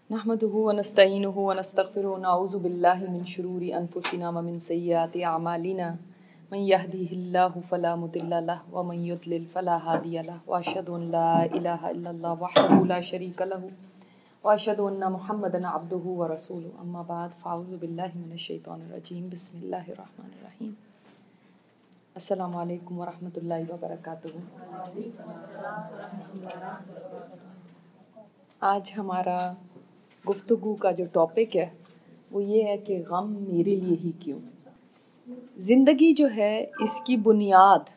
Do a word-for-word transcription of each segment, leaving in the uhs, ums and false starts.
نحمده ونستعینه ونستغفره ونعوذ باللہ من شرور انفسنا ومن سیئات اعمالنا من يهده الله فلا مضل له ومن يضلل فلا هادي له واشهد ان لا اله الا الله وحده لا شريك له واشهد ان محمدا عبده ورسوله اما بعد فاعوذ باللہ من الشیطان الرجیم بسم اللہ الرحمن الرحیم. السلام علیکم ورحمۃ اللہ وبرکاتہ. آج ہمارا گفتگو کا جو ٹاپک ہے وہ یہ ہے کہ غم میرے لیے ہی کیوں. زندگی جو ہے اس کی بنیاد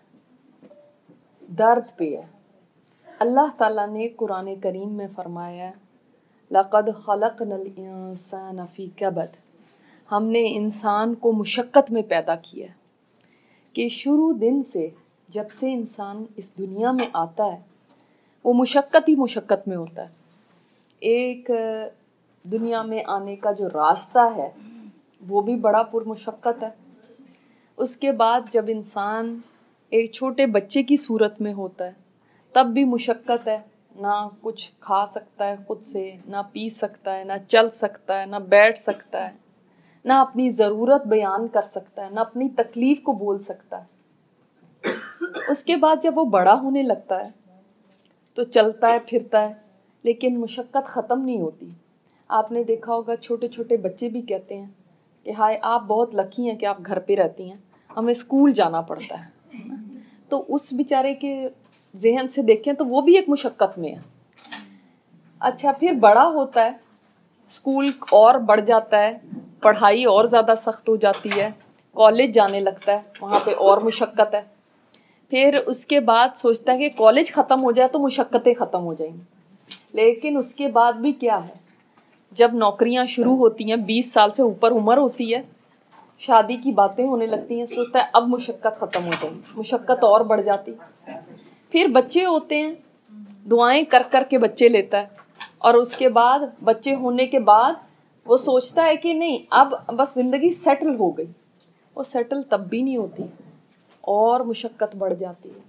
درد پہ ہے. اللہ تعالیٰ نے قرآن کریم میں فرمایا ہے لَقَدْ خَلَقْنَا الْإِنسَانَ فِي كَبَدٍ. ہم نے انسان کو مشقت میں پیدا کیا ہے کہ شروع دن سے جب سے انسان اس دنیا میں آتا ہے وہ مشقت ہی مشقت میں ہوتا ہے. ایک دنیا میں آنے کا جو راستہ ہے وہ بھی بڑا پرمشقت ہے. اس کے بعد جب انسان ایک چھوٹے بچے کی صورت میں ہوتا ہے تب بھی مشقت ہے. نہ کچھ کھا سکتا ہے خود سے، نہ پی سکتا ہے، نہ چل سکتا ہے، نہ بیٹھ سکتا ہے، نہ اپنی ضرورت بیان کر سکتا ہے، نہ اپنی تکلیف کو بول سکتا ہے. اس کے بعد جب وہ بڑا ہونے لگتا ہے تو چلتا ہے پھرتا ہے لیکن مشقت ختم نہیں ہوتی. آپ نے دیکھا ہوگا چھوٹے چھوٹے بچے بھی کہتے ہیں کہ ہائے آپ بہت لکی ہیں کہ آپ گھر پہ رہتی ہیں، ہمیں اسکول جانا پڑتا ہے. تو اس بیچارے کے ذہن سے دیکھیں تو وہ بھی ایک مشقت میں ہے. اچھا پھر بڑا ہوتا ہے، اسکول اور بڑھ جاتا ہے، پڑھائی اور زیادہ سخت ہو جاتی ہے، کالج جانے لگتا ہے، وہاں پہ اور مشقت ہے. پھر اس کے بعد سوچتا ہے کہ کالج ختم ہو جائے تو مشقتیں ختم ہو جائیں گی. لیکن اس کے بعد بھی کیا ہے، جب نوکریاں شروع ہوتی ہیں، بیس سال سے اوپر عمر ہوتی ہے، شادی کی باتیں ہونے لگتی ہیں، سوچتا ہے اب مشقت ختم ہو جائے گی، مشقت اور بڑھ جاتی. پھر بچے ہوتے ہیں، دعائیں کر کر کے بچے لیتا ہے، اور اس کے بعد بچے ہونے کے بعد وہ سوچتا ہے کہ نہیں اب بس زندگی سیٹل ہو گئی. وہ سیٹل تب بھی نہیں ہوتی، اور مشقت بڑھ جاتی ہے،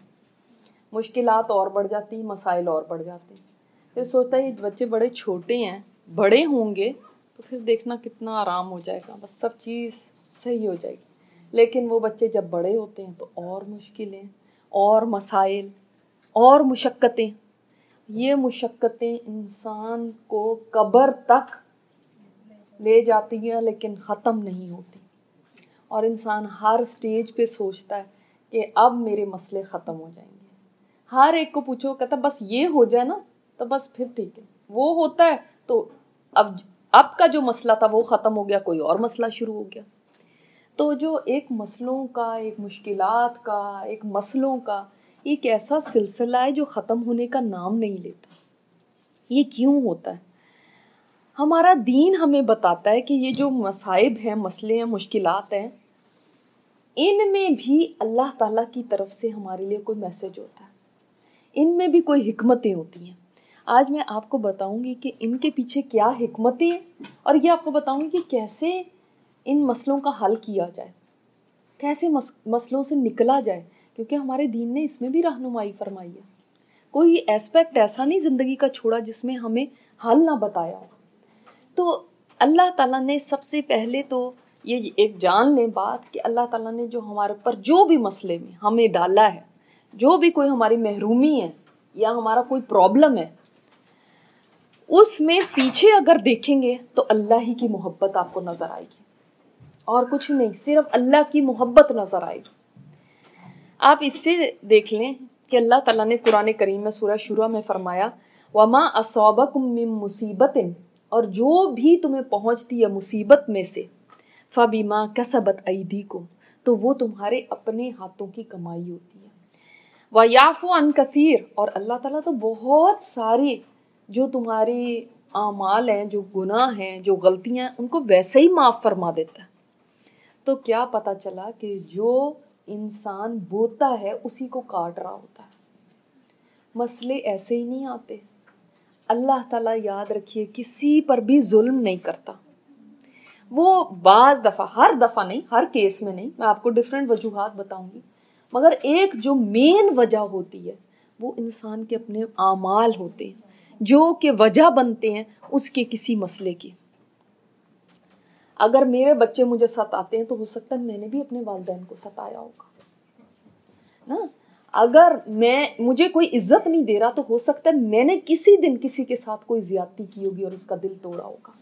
مشکلات اور بڑھ جاتی، مسائل اور بڑھ جاتے ہیں. پھر سوچتا ہے یہ بچے بڑے چھوٹے ہیں، بڑے ہوں گے تو پھر دیکھنا کتنا آرام ہو جائے گا، بس سب چیز صحیح ہو جائے گی. لیکن وہ بچے جب بڑے ہوتے ہیں تو اور مشکلیں اور مسائل اور مشقتیں. یہ مشقتیں انسان کو قبر تک لے جاتی ہیں لیکن ختم نہیں ہوتی. اور انسان ہر سٹیج پہ سوچتا ہے کہ اب میرے مسئلے ختم ہو جائیں گے. ہر ایک کو پوچھو کہتا بس یہ ہو جائے نا تو بس پھر ٹھیک ہے. وہ ہوتا ہے تو اب اب کا جو مسئلہ تھا وہ ختم ہو گیا، کوئی اور مسئلہ شروع ہو گیا. تو جو ایک مسئلوں کا، ایک مشکلات کا، ایک مسئلوں کا ایک ایسا سلسلہ ہے جو ختم ہونے کا نام نہیں لیتا. یہ کیوں ہوتا ہے؟ ہمارا دین ہمیں بتاتا ہے کہ یہ جو مصائب ہیں، مسئلے ہیں، مشکلات ہیں، ان میں بھی اللہ تعالیٰ کی طرف سے ہمارے لیے کوئی میسج ہوتا ہے، ان میں بھی کوئی حکمتیں ہوتی ہیں. آج میں آپ کو بتاؤں گی کہ ان کے پیچھے کیا حکمتیں ہیں، اور یہ آپ کو بتاؤں گی کہ کیسے ان مسئلوں کا حل کیا جائے، کیسے مسئلوں سے نکلا جائے، کیونکہ ہمارے دین نے اس میں بھی رہنمائی فرمائی ہے. کوئی ایسپیکٹ ایسا نہیں زندگی کا چھوڑا جس میں ہمیں حل نہ بتایا ہو. تو اللہ تعالیٰ نے سب سے پہلے تو یہ ایک جان لیں بات کہ اللہ تعالیٰ نے جو ہمارے پر جو بھی مسئلے میں ہمیں ڈالا ہے، جو بھی کوئی ہماری محرومی ہے یا ہمارا کوئی پرابلم ہے، اس میں پیچھے اگر دیکھیں گے تو اللہ ہی کی محبت آپ کو نظر آئے گی، اور کچھ نہیں، صرف اللہ کی محبت نظر آئے گی. آپ اس سے دیکھ لیں کہ اللہ تعالیٰ نے قرآن کریم میں سورہ شورى میں فرمایا وَمَا أَصَابَكُم مِّن مُّصِيبَةٍ، اور جو بھی تمہیں پہنچتی ہے مصیبت میں سے، فَبِمَا كَسَبَتْ أَيْدِيكُمْ، تو وہ تمہارے اپنے ہاتھوں کی کمائی ہوتی ہے. وَيَعْفُو عَن كَثِيرٍ، اور اللہ تعالیٰ تو بہت ساری جو تمہاری اعمال ہیں، جو گناہ ہیں، جو غلطیاں ہیں، ان کو ویسے ہی معاف فرما دیتا ہے. تو کیا پتا چلا کہ جو انسان بوتا ہے اسی کو کاٹ رہا ہوتا ہے. مسئلے ایسے ہی نہیں آتے. اللہ تعالیٰ یاد رکھیے کسی پر بھی ظلم نہیں کرتا. وہ بعض دفعہ، ہر دفعہ نہیں، ہر کیس میں نہیں، میں آپ کو ڈیفرنٹ وجوہات بتاؤں گی، مگر ایک جو مین وجہ ہوتی ہے وہ انسان کے اپنے اعمال ہوتے ہیں. جو کہ وجہ بنتے ہیں اس کے کسی مسئلے کی. اگر میرے بچے مجھے ستاتے ہیں تو ہو سکتا ہے میں نے بھی اپنے والدین کو ستایا ہوگا نا. اگر میں مجھے کوئی عزت نہیں دے رہا تو ہو سکتا ہے میں نے کسی دن کسی کے ساتھ کوئی زیادتی کی ہوگی اور اس کا دل توڑا ہوگا.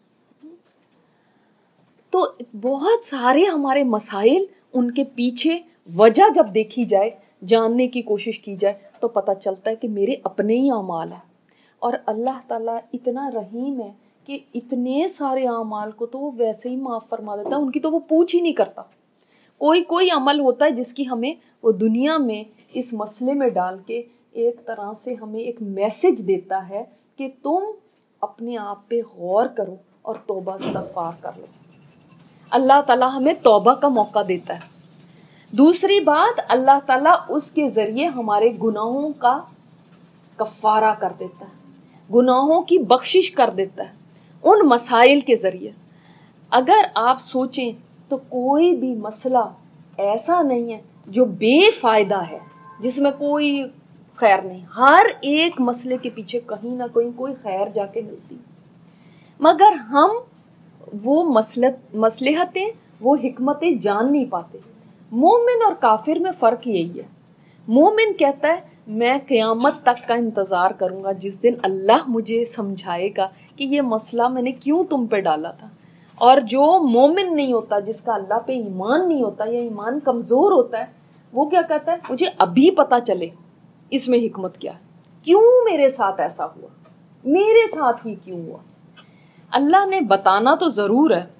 تو بہت سارے ہمارے مسائل، ان کے پیچھے وجہ جب دیکھی جائے، جاننے کی کوشش کی جائے تو پتہ چلتا ہے کہ میرے اپنے ہی اعمال ہیں. اور اللہ تعالیٰ اتنا رحیم ہے کہ اتنے سارے اعمال کو تو وہ ویسے ہی معاف فرما دیتا ہے، ان کی تو وہ پوچھ ہی نہیں کرتا. کوئی کوئی عمل ہوتا ہے جس کی ہمیں وہ دنیا میں اس مسئلے میں ڈال کے ایک طرح سے ہمیں ایک میسج دیتا ہے کہ تم اپنے آپ پہ غور کرو اور توبہ استغفار کر لو. اللہ تعالیٰ ہمیں توبہ کا موقع دیتا ہے. دوسری بات، اللہ تعالیٰ اس کے ذریعے ہمارے گناہوں کا کفارہ کر دیتا ہے، گناہوں کی بخشش کر دیتا ہے ان مسائل کے ذریعے. اگر آپ سوچیں تو کوئی بھی مسئلہ ایسا نہیں ہے جو بے فائدہ ہے، جس میں کوئی خیر نہیں. ہر ایک مسئلے کے پیچھے کہیں نہ کہیں کوئی خیر جا کے ملتی، مگر ہم وہ مصلحتیں، وہ حکمتیں جان نہیں پاتے. مومن اور کافر میں فرق یہی ہے. مومن کہتا ہے میں قیامت تک کا انتظار کروں گا جس دن اللہ مجھے سمجھائے گا کہ یہ مسئلہ میں نے کیوں تم پہ ڈالا تھا. اور جو مومن نہیں ہوتا، جس کا اللہ پہ ایمان نہیں ہوتا یا ایمان کمزور ہوتا ہے، وہ کیا کہتا ہے مجھے ابھی پتا چلے اس میں حکمت کیا ہے، کیوں میرے ساتھ ایسا ہوا، میرے ساتھ ہی کیوں ہوا. اللہ نے بتانا تو ضرور ہے،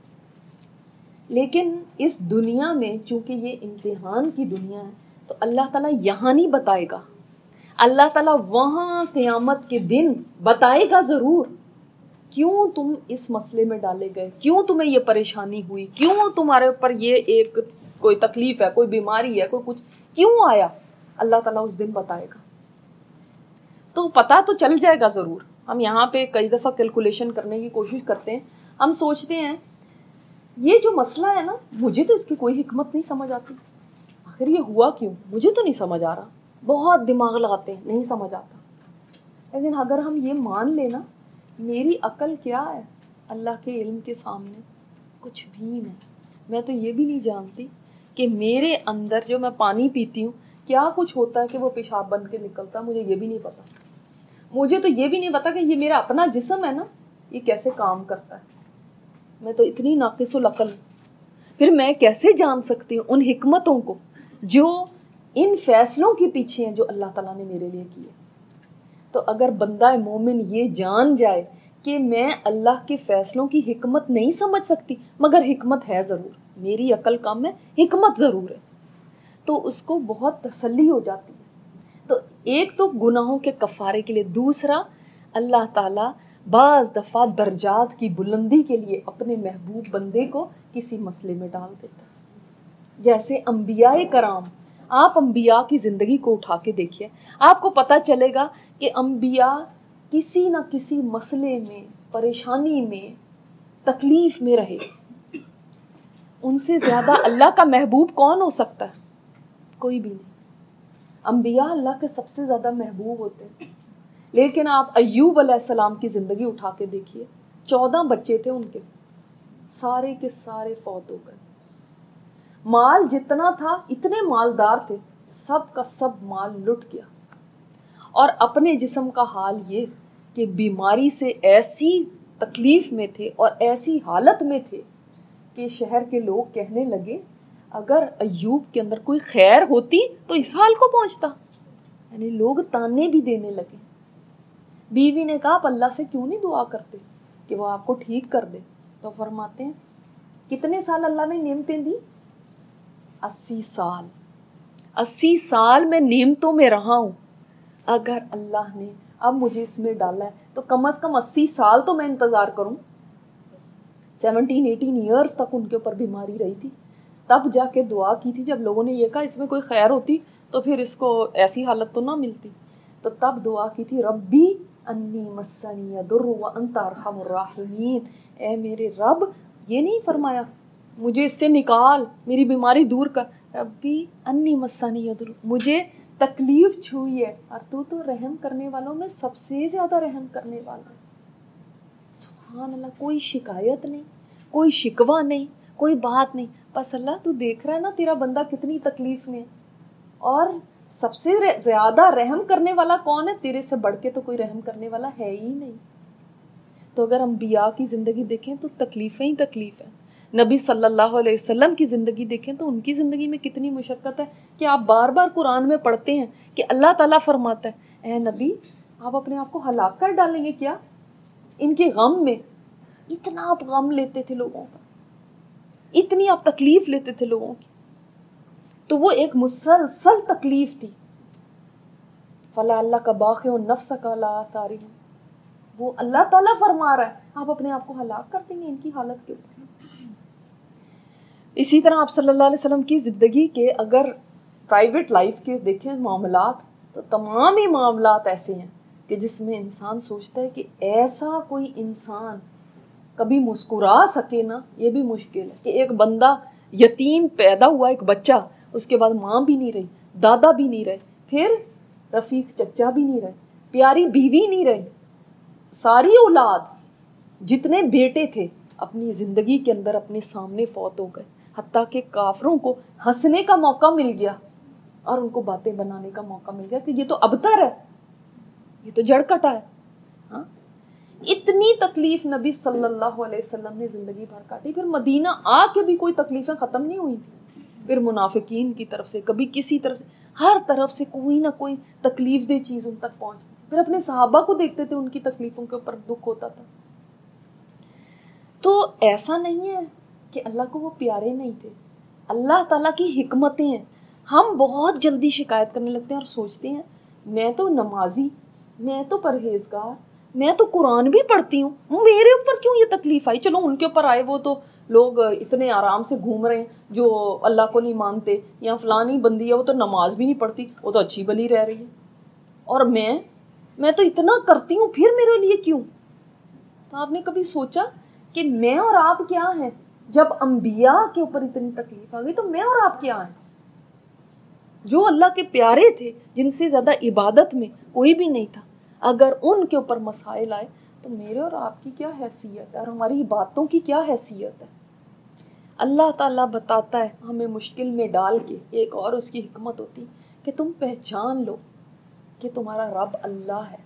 لیکن اس دنیا میں چونکہ یہ امتحان کی دنیا ہے تو اللہ تعالیٰ یہاں نہیں بتائے گا. اللہ تعالیٰ وہاں قیامت کے دن بتائے گا ضرور، کیوں تم اس مسئلے میں ڈالے گئے، کیوں تمہیں یہ پریشانی ہوئی، کیوں تمہارے اوپر یہ ایک کوئی تکلیف ہے، کوئی بیماری ہے، کوئی کچھ کیوں آیا. اللہ تعالیٰ اس دن بتائے گا. تو پتہ تو چل جائے گا ضرور. ہم یہاں پہ کئی دفعہ کیلکولیشن کرنے کی کوشش کرتے ہیں. ہم سوچتے ہیں یہ جو مسئلہ ہے نا، مجھے تو اس کی کوئی حکمت نہیں سمجھ آتی، آخر یہ ہوا کیوں، مجھے تو نہیں سمجھ آ رہا. بہت دماغ لگاتے ہیں، نہیں سمجھ آتا. لیکن اگر ہم یہ مان لیں نا، میری عقل کیا ہے اللہ کے علم کے سامنے، کچھ بھی نہیں. میں تو یہ بھی نہیں جانتی کہ میرے اندر جو میں پانی پیتی ہوں کیا کچھ ہوتا ہے کہ وہ پیشاب بن کے نکلتا ہے، مجھے یہ بھی نہیں پتا. مجھے تو یہ بھی نہیں پتا کہ یہ میرا اپنا جسم ہے نا، یہ کیسے کام کرتا ہے. میں تو اتنی ناقص العقل، پھر میں کیسے جان سکتی ہوں ان حکمتوں کو جو ان فیصلوں کے پیچھے ہیں جو اللہ تعالیٰ نے میرے لیے کیے. تو اگر بندہ مومن یہ جان جائے کہ میں اللہ کے فیصلوں کی حکمت نہیں سمجھ سکتی مگر حکمت ہے ضرور، میری عقل کم ہے، حکمت ضرور ہے، تو اس کو بہت تسلی ہو جاتی ہے. تو ایک تو گناہوں کے کفارے کے لیے، دوسرا اللہ تعالیٰ بعض دفعہ درجات کی بلندی کے لیے اپنے محبوب بندے کو کسی مسئلے میں ڈال دیتا ہے. جیسے انبیاء کرام، آپ انبیاء کی زندگی کو اٹھا کے دیکھیے، آپ کو پتہ چلے گا کہ انبیاء کسی نہ کسی مسئلے میں، پریشانی میں، تکلیف میں رہے. ان سے زیادہ اللہ کا محبوب کون ہو سکتا ہے؟ کوئی بھی نہیں. انبیاء اللہ کے سب سے زیادہ محبوب ہوتے ہیں. لیکن آپ ایوب علیہ السلام کی زندگی اٹھا کے دیکھیے، چودہ بچے تھے ان کے، سارے کے سارے فوت ہو گئے. مال جتنا تھا، اتنے مالدار تھے، سب کا سب مال لٹ گیا. اور اپنے جسم کا حال یہ کہ بیماری سے ایسی تکلیف میں تھے اور ایسی حالت میں تھے کہ شہر کے لوگ کہنے لگے اگر ایوب کے اندر کوئی خیر ہوتی تو اس حال کو پہنچتا. یعنی لوگ تانے بھی دینے لگے. بیوی نے کہا آپ اللہ سے کیوں نہیں دعا کرتے کہ وہ آپ کو ٹھیک کر دے؟ تو فرماتے ہیں کتنے سال اللہ نے نعمتیں دی؟ اسی سال. اسی سال میں نعمتوں میں رہا ہوں. اگر اللہ نے اب مجھے اس میں ڈالا ہے تو کم از کم اسی سال تو میں انتظار کروں. سیونٹین ایٹین ایئرز تک ان کے اوپر بیماری رہی تھی. تب جا کے دعا کی تھی جب لوگوں نے یہ کہا اس میں کوئی خیر ہوتی تو پھر اس کو ایسی حالت تو نہ ملتی. تو تب دعا کی تھی ربی انی مسنی الضر وانت ارحم الراحمین. اے میرے رب، یہ نہیں فرمایا مجھے اس سے نکال، میری بیماری دور کر. ربی انی مسنی الضر، مجھے تکلیف چھوئی ہے, اور تو تو رحم کرنے والوں میں سب سے زیادہ رحم کرنے والا ہے. سبحان اللہ, کوئی شکایت نہیں, کوئی شکوہ نہیں, کوئی بات نہیں, بس اللہ تو دیکھ رہا ہے نا تیرا بندہ کتنی تکلیف میں, اور سب سے زیادہ رحم کرنے والا کون ہے؟ تیرے سے بڑھ کے تو کوئی رحم کرنے والا ہے ہی نہیں. تو اگر انبیاء کی زندگی دیکھیں تو تکلیفیں ہی تکلیف ہیں. نبی صلی اللہ علیہ وسلم کی زندگی دیکھیں تو ان کی زندگی میں کتنی مشقت ہے کہ آپ بار بار قرآن میں پڑھتے ہیں کہ اللہ تعالیٰ فرماتا ہے, اے نبی آپ اپنے آپ کو ہلاک کر ڈالیں گے کیا ان کے غم میں. اتنا آپ غم لیتے تھے لوگوں کا, اتنی آپ تکلیف لیتے تھے لوگوں کی, تو وہ ایک مسلسل تکلیف تھی. فلا اللہ کا باقی و نفس کا لا آثارہم, وہ اللہ تعالیٰ فرما رہا ہے آپ اپنے آپ کو ہلاک کر دیں گے ان کی حالت کے اوپر. اسی طرح آپ صلی اللہ علیہ وسلم کی زندگی کے اگر پرائیویٹ لائف کے دیکھیں معاملات, تو تمام ہی معاملات ایسے ہیں کہ جس میں انسان سوچتا ہے کہ ایسا کوئی انسان کبھی مسکرا سکے نا, یہ بھی مشکل ہے. کہ ایک بندہ یتیم پیدا ہوا, ایک بچہ, اس کے بعد ماں بھی نہیں رہی, دادا بھی نہیں رہے, پھر رفیق چچا بھی نہیں رہے, پیاری بیوی نہیں رہی, ساری اولاد جتنے بیٹے تھے اپنی زندگی کے اندر اپنے سامنے فوت ہو گئے. حتیٰ کہ کافروں کو ہنسنے کا موقع مل گیا اور ان کو باتیں بنانے کا موقع مل گیا کہ یہ تو ابتر ہے, یہ تو جڑ کٹا ہے. ہاں, اتنی تکلیف نبی صلی اللہ علیہ وسلم نے زندگی بھر کاٹی. پھر مدینہ آ کے بھی کوئی تکلیفیں ختم نہیں ہوئی تھی. پھر منافقین کی طرف سے, کبھی کسی طرف سے, ہر طرف سے کوئی نہ کوئی تکلیف دہ چیز ان تک پہنچتی. پھر اپنے صحابہ کو دیکھتے تھے, ان کی تکلیفوں کے اوپر دکھ ہوتا تھا. تو ایسا نہیں ہے کہ اللہ کو وہ پیارے نہیں تھے. اللہ تعالیٰ کی حکمتیں ہیں. ہم بہت جلدی شکایت کرنے لگتے ہیں اور سوچتے ہیں میں تو نمازی, میں تو پرہیزگار, میں تو قرآن بھی پڑھتی ہوں, میرے اوپر کیوں یہ تکلیف آئی؟ چلو ان کے اوپر آئے, وہ تو لوگ اتنے آرام سے گھوم رہے ہیں جو اللہ کو نہیں مانتے, یا فلانی بندی ہے وہ تو نماز بھی نہیں پڑھتی, وہ تو اچھی بلی رہ رہی ہے, اور میں میں تو اتنا کرتی ہوں, پھر میرے لیے کیوں؟ تو آپ نے کبھی سوچا کہ میں اور آپ کیا ہیں؟ جب انبیاء کے اوپر اتنی تکلیف آ گئی تو میں اور آپ کیا ہیں؟ جو اللہ کے پیارے تھے, جن سے زیادہ عبادت میں کوئی بھی نہیں تھا, اگر ان کے اوپر مسائل آئے تو میرے اور آپ کی کیا حیثیت ہے, اور ہماری باتوں کی کیا حیثیت ہے؟ اللہ تعالیٰ بتاتا ہے ہمیں مشکل میں ڈال کے, ایک اور اس کی حکمت ہوتی کہ تم پہچان لو کہ تمہارا رب اللہ ہے,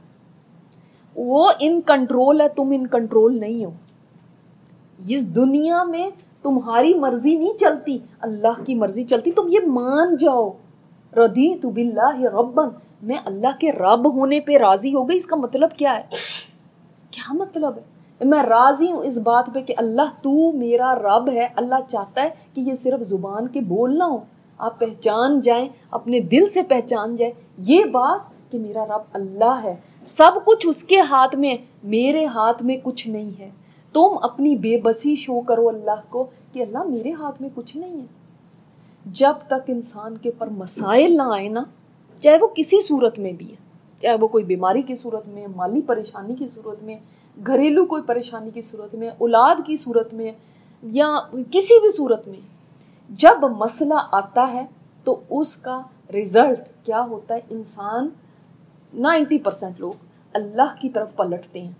وہ ان کنٹرول ہے, تم ان کنٹرول نہیں ہو. اس دنیا میں تمہاری مرضی نہیں چلتی, اللہ کی مرضی چلتی. تم یہ مان جاؤ, رضیت باللہ ربا, میں اللہ کے رب ہونے پہ راضی ہو گئی. اس کا مطلب کیا ہے؟ کیا مطلب ہے؟ میں راضی ہوں اس بات پہ کہ اللہ تو میرا رب ہے. اللہ چاہتا ہے کہ یہ صرف زبان کے بول نہ ہو, آپ پہچان جائیں, اپنے دل سے پہچان جائیں یہ بات کہ میرا رب اللہ ہے, سب کچھ اس کے ہاتھ میں, میرے ہاتھ میں کچھ نہیں ہے. تم اپنی بے بسی شو کرو اللہ کو کہ اللہ میرے ہاتھ میں کچھ نہیں ہے. جب تک انسان کے اوپر مسائل نہ آئے نا, چاہے وہ کسی صورت میں بھی ہے, چاہے وہ کوئی بیماری کی صورت میں, مالی پریشانی کی صورت میں, گھریلو کوئی پریشانی کی صورت میں, اولاد کی صورت میں, یا کسی بھی صورت میں, جب مسئلہ آتا ہے تو اس کا رزلٹ کیا ہوتا ہے؟ انسان نائنٹی پرسینٹ لوگ اللہ کی طرف پلٹتے ہیں.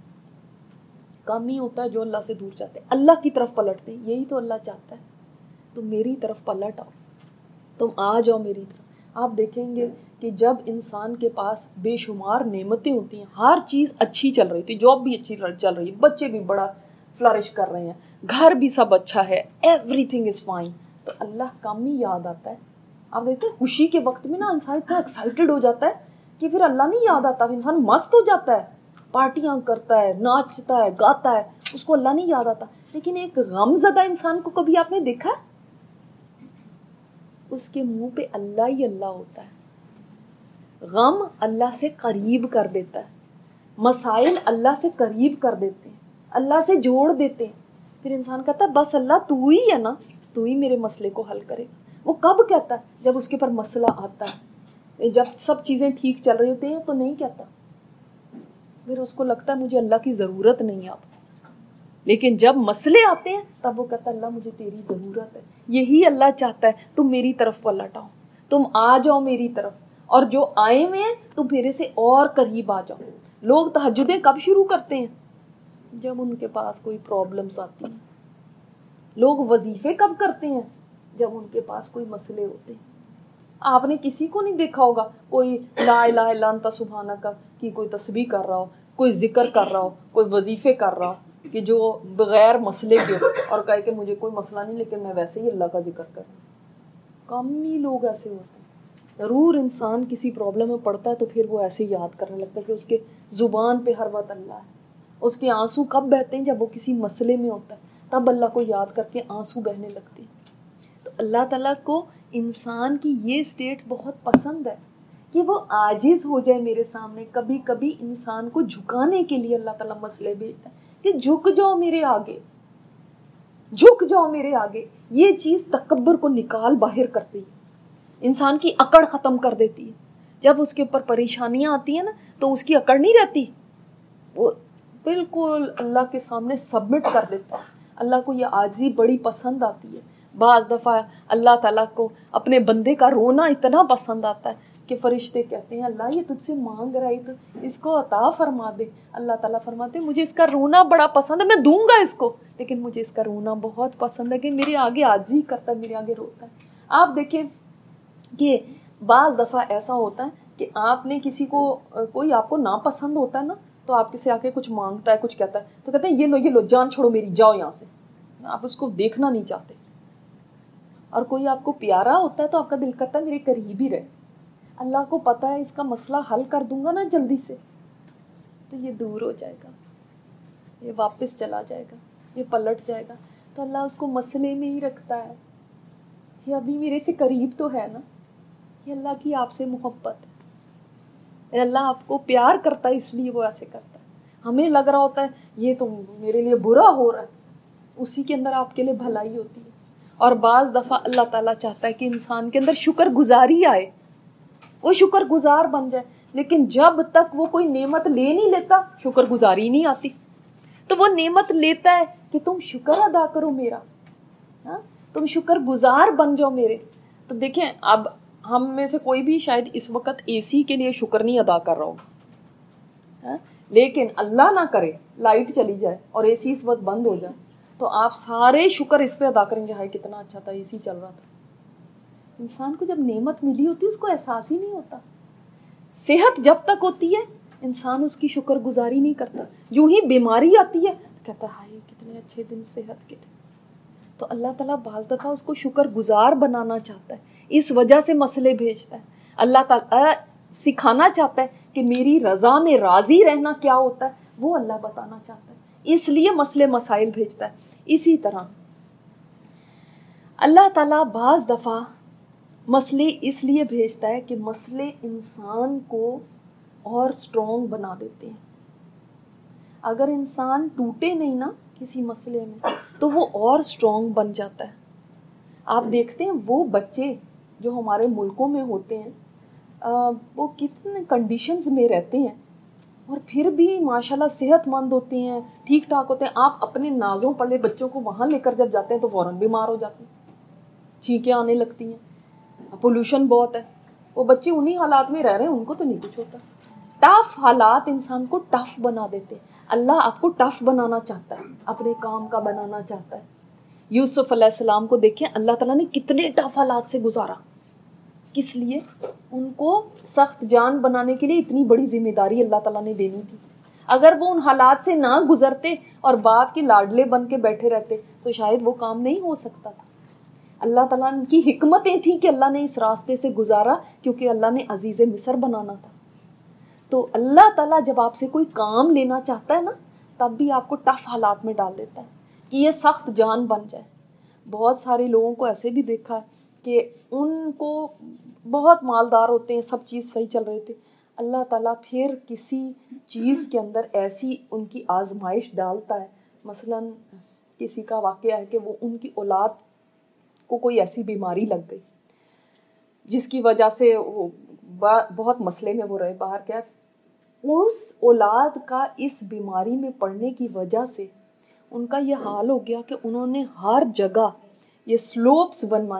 کم ہی ہوتا ہے جو اللہ سے دور جاتے ہیں, اللہ کی طرف پلٹتے ہیں. یہی تو اللہ چاہتا ہے, تم میری طرف پلٹ آؤ, تم آ جاؤ میری طرف. آپ دیکھیں گے کہ جب انسان کے پاس بے شمار نعمتیں ہوتی ہیں, ہر چیز اچھی چل رہی تھی, جاب بھی اچھی چل رہی ہے, بچے بھی بڑا فلرش کر رہے ہیں, گھر بھی سب اچھا ہے, ایوری تھنگ از فائن, تو اللہ کم ہی یاد آتا ہے. آپ دیکھتے ہیں خوشی کے وقت میں نا انسان اتنا ایکسائٹیڈ ہو جاتا ہے کہ پھر اللہ نہیں یاد آتا, انسان مست ہو جاتا ہے, پارٹیاں کرتا ہے, ناچتا ہے, گاتا ہے, اس کو اللہ نہیں یاد آتا. لیکن ایک غم زدہ انسان کو کبھی آپ نے دیکھا ہے؟ اس کے منہ پہ اللہ ہی اللہ ہوتا ہے. غم اللہ سے قریب کر دیتا ہے, مسائل اللہ سے قریب کر دیتے ہیں, اللہ سے جوڑ دیتے ہیں. پھر انسان کہتا ہے بس اللہ تو ہی ہے نا, تو ہی میرے مسئلے کو حل کرے. وہ کب کہتا ہے؟ جب اس کے پر مسئلہ آتا ہے. جب سب چیزیں ٹھیک چل رہی ہوتی ہیں تو نہیں کہتا, پھر اس کو لگتا ہے مجھے اللہ کی ضرورت نہیں ہے اب. لیکن جب مسئلے آتے ہیں تب وہ کہتا ہے اللہ مجھے تیری ضرورت ہے. یہی اللہ چاہتا ہے, تم میری طرف پلٹ آؤ, تم آ جاؤ میری طرف. اور جو آئے ہوئے ہیں تم میرے سے اور قریب آ جاؤ. لوگ تہجدیں کب شروع کرتے ہیں؟ جب ان کے پاس کوئی پرابلمس آتی ہیں. لوگ وظیفے کب کرتے ہیں؟ جب ان کے پاس کوئی مسئلے ہوتے ہیں. آپ نے کسی کو نہیں دیکھا ہوگا کوئی لا الہ الا انت سبحانک کی کوئی تسبیح کر رہا ہو, کوئی ذکر کر رہا ہو, کوئی وظیفے کر رہا ہو کہ جو بغیر مسئلے کے اور کہے کہ مجھے کوئی مسئلہ نہیں لیکن میں ویسے ہی اللہ کا ذکر کروں. کم ہی لوگ ایسے ہوتے ہیں. ضرور انسان کسی پرابلم میں پڑتا ہے تو پھر وہ ایسے یاد کرنے لگتا ہے کہ اس کے زبان پہ ہر وقت اللہ ہے. اس کے آنسو کب بہتے ہیں؟ جب وہ کسی مسئلے میں ہوتا ہے, تب اللہ کو یاد کر کے آنسو بہنے لگتے ہیں. تو اللہ تعالیٰ کو انسان کی یہ اسٹیٹ بہت پسند ہے کہ وہ عاجز ہو جائے میرے سامنے. کبھی کبھی انسان کو جھکانے کے لیے اللہ تعالیٰ مسئلے بھیجتا ہے کہ جھک جاؤ میرے آگے, جھک جاؤ میرے آگے. یہ چیز تکبر کو نکال باہر کرتی ہے, انسان کی اکڑ ختم کر دیتی ہے. جب اس کے اوپر پریشانیاں آتی ہیں نا تو اس کی اکڑ نہیں رہتی, وہ بالکل اللہ کے سامنے سبمٹ کر دیتا ہے. اللہ کو یہ عاجزی بڑی پسند آتی ہے. بعض دفعہ اللہ تعالیٰ کو اپنے بندے کا رونا اتنا پسند آتا ہے کہ فرشتے کہتے ہیں اللہ یہ تجھ سے مانگ رہا ہے تو اس کو عطا فرما دے. اللہ تعالیٰ فرماتے ہیں مجھے اس کا رونا بڑا پسند ہے, میں دوں گا اس کو, لیکن مجھے اس کا رونا بہت پسند ہے کہ میرے آگے عاجزی کرتا ہے, میرے آگے روتا ہے. آپ دیکھیں کہ بعض دفعہ ایسا ہوتا ہے کہ آپ نے کسی کو, کوئی آپ کو ناپسند ہوتا ہے نا, تو آپ کسی آ کے کچھ مانگتا ہے, کچھ کہتا ہے تو کہتے ہیں یہ لو یہ لو جان چھوڑو میری, جاؤ یہاں سے. آپ اس کو دیکھنا نہیں چاہتے. اور کوئی آپ کو پیارا ہوتا ہے تو آپ کا دل کرتا ہے میرے قریب ہی رہے. اللہ کو پتہ ہے اس کا مسئلہ حل کر دوں گا نا جلدی سے, تو یہ دور ہو جائے گا, یہ واپس چلا جائے گا, یہ پلٹ جائے گا. تو اللہ اس کو مسئلے میں ہی رکھتا ہے. یہ ابھی میرے سے قریب تو ہے نا. یہ اللہ کی آپ سے محبت ہے. اللہ آپ کو پیار کرتا ہے اس لیے وہ ایسے کرتا ہے. ہمیں لگ رہا ہوتا ہے یہ تو میرے لیے برا ہو رہا ہے, اسی کے اندر آپ کے لیے بھلائی ہوتی ہے. اور بعض دفعہ اللہ تعالیٰ چاہتا ہے کہ انسان کے اندر شکر گزاری آئے, وہ شکر گزار بن جائے. لیکن جب تک وہ کوئی نعمت لے نہیں لیتا شکر گزاری نہیں آتی. تو وہ نعمت لیتا ہے کہ تم شکر ادا کرو میرا, ہاں تم شکر گزار بن جاؤ میرے. تو دیکھیں اب ہم میں سے کوئی بھی شاید اس وقت اے سی کے لیے شکر نہیں ادا کر رہا ہوگا, لیکن اللہ نہ کرے لائٹ چلی جائے اور اے سی اس وقت بند ہو جائے تو آپ سارے شکر اس پہ ادا کریں گے, ہائے کتنا اچھا تھا اے سی چل رہا تھا. انسان کو جب نعمت ملی ہوتی ہے اس کو احساس ہی نہیں ہوتا. صحت جب تک ہوتی ہے انسان اس کی شکر گزاری نہیں کرتا. یوں ہی بیماری آتی ہے کہتا ہے ہائے کتنے اچھے دن صحت کے تھے. تو اللہ تعالیٰ بعض دفعہ اس کو شکر گزار بنانا چاہتا ہے, اس وجہ سے مسئلے بھیجتا ہے. اللہ تعالیٰ سکھانا چاہتا ہے کہ میری رضا میں راضی رہنا کیا ہوتا ہے, وہ اللہ بتانا چاہتا ہے, اس لیے مسئلے مسائل بھیجتا ہے. اسی طرح اللہ تعالیٰ بعض دفعہ مسئلے اس لیے بھیجتا ہے کہ مسئلے انسان کو اور سٹرونگ بنا دیتے ہیں. اگر انسان ٹوٹے نہیں نا کسی مسئلے میں تو وہ اور سٹرونگ بن جاتا ہے. آپ دیکھتے ہیں وہ بچے جو ہمارے ملکوں میں ہوتے ہیں وہ کتنے کنڈیشنز میں رہتے ہیں اور پھر بھی ماشاءاللہ صحت مند ہوتے ہیں, ٹھیک ٹھاک ہوتے ہیں. آپ اپنے نازوں پلے بچوں کو وہاں لے کر جب جاتے ہیں تو فوراً بیمار ہو جاتے ہیں, چھینکیں آنے لگتی ہیں, پولوشن بہت ہے. وہ بچے انہی حالات میں رہ رہے ہیں, ان کو تو نہیں کچھ ہوتا. ٹف حالات انسان کو ٹف بنا دیتے ہیں. اللہ آپ کو ٹف بنانا چاہتا ہے, اپنے کام کا بنانا چاہتا ہے. یوسف علیہ السلام کو دیکھیں, اللہ تعالیٰ نے کتنے ٹف حالات سے گزارا. کس لیے؟ ان کو سخت جان بنانے کے لیے اتنی بڑی ذمہ داری اللہ تعالیٰ نے دینی تھی. اگر وہ ان حالات سے نہ گزرتے اور باپ کے لاڈلے بن کے بیٹھے رہتے تو شاید وہ کام نہیں ہو سکتا تھا. اللہ تعالیٰ کی حکمتیں تھیں کہ اللہ نے اس راستے سے گزارا کیونکہ اللہ نے عزیز مصر بنانا تھا. تو اللہ تعالیٰ جب آپ سے کوئی کام لینا چاہتا ہے نا تب بھی آپ کو ٹف حالات میں ڈال دیتا ہے کہ یہ سخت جان بن جائے. بہت سارے لوگوں کو ایسے بھی دیکھا ہے کہ ان کو بہت مالدار ہوتے ہیں, سب چیز صحیح چل رہی تھی, اللہ تعالیٰ پھر کسی چیز کے اندر ایسی ان کی آزمائش ڈالتا ہے. مثلاً کسی کا واقعہ ہے کہ وہ ان کی اولاد کو کوئی ایسی بیماری لگ گئی جس کی وجہ سے وہ بہت مسئلے میں وہ رہے باہر. کیا اس اولاد کا اس بیماری میں پڑنے کی وجہ سے ان کا یہ حال ہو گیا کہ انہوں نے ہر جگہ یہ سلوپس بنوائی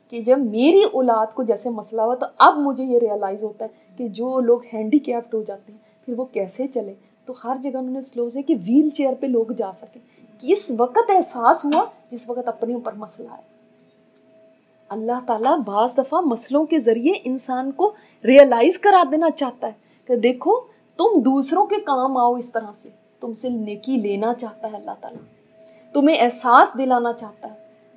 کہ جب میری اولاد کو جیسے مسئلہ ہوا تو اب مجھے یہ ریئلائز ہوتا ہے کہ جو لوگ ہینڈی کیپٹ ہو جاتے ہیں پھر وہ کیسے چلے. تو ہر جگہ انہوں نے سلو سے کہ ویل چیئر پہ لوگ جا سکیں. کس وقت احساس ہوا؟ جس وقت اپنے اوپر مسئلہ ہے. اللہ تعالیٰ بعض دفعہ مسئلوں کے ذریعے انسان کو ریئلائز کرا دینا چاہتا ہے کہ دیکھو تم دوسروں کے کام آؤ اس طرح سے. تم سے نیکی لینا چاہتا ہے اللہ تعالیٰ, تمہیں احساس دلانا چاہتا ہے.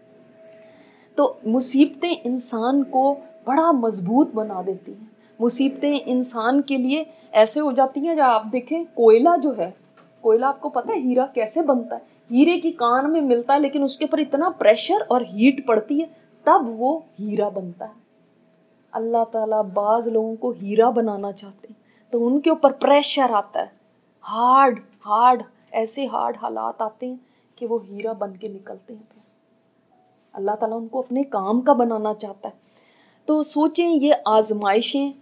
تو مصیبتیں انسان کو بڑا مضبوط بنا دیتی ہیں. مصیبتیں انسان کے لیے ایسے ہو جاتی ہیں, جب آپ دیکھیں کوئلہ جو ہے, کوئلہ آپ کو پتہ ہے ہیرا کیسے بنتا ہے؟ ہیرے کی کان میں ملتا ہے لیکن اس کے اوپر اتنا پریشر اور ہیٹ پڑتی ہے تب وہ ہیرا بنتا ہے. اللہ تعالیٰ بعض لوگوں کو ہیرا بنانا چاہتے ہیں تو ان کے اوپر پریشر آتا ہے, ہارڈ ہارڈ ایسے ہارڈ حالات آتے ہیں کہ وہ ہیرا بن کے نکلتے ہیں. اللہ تعالیٰ ان کو اپنے کام کا بنانا چاہتا ہے. تو سوچیں یہ آزمائشیں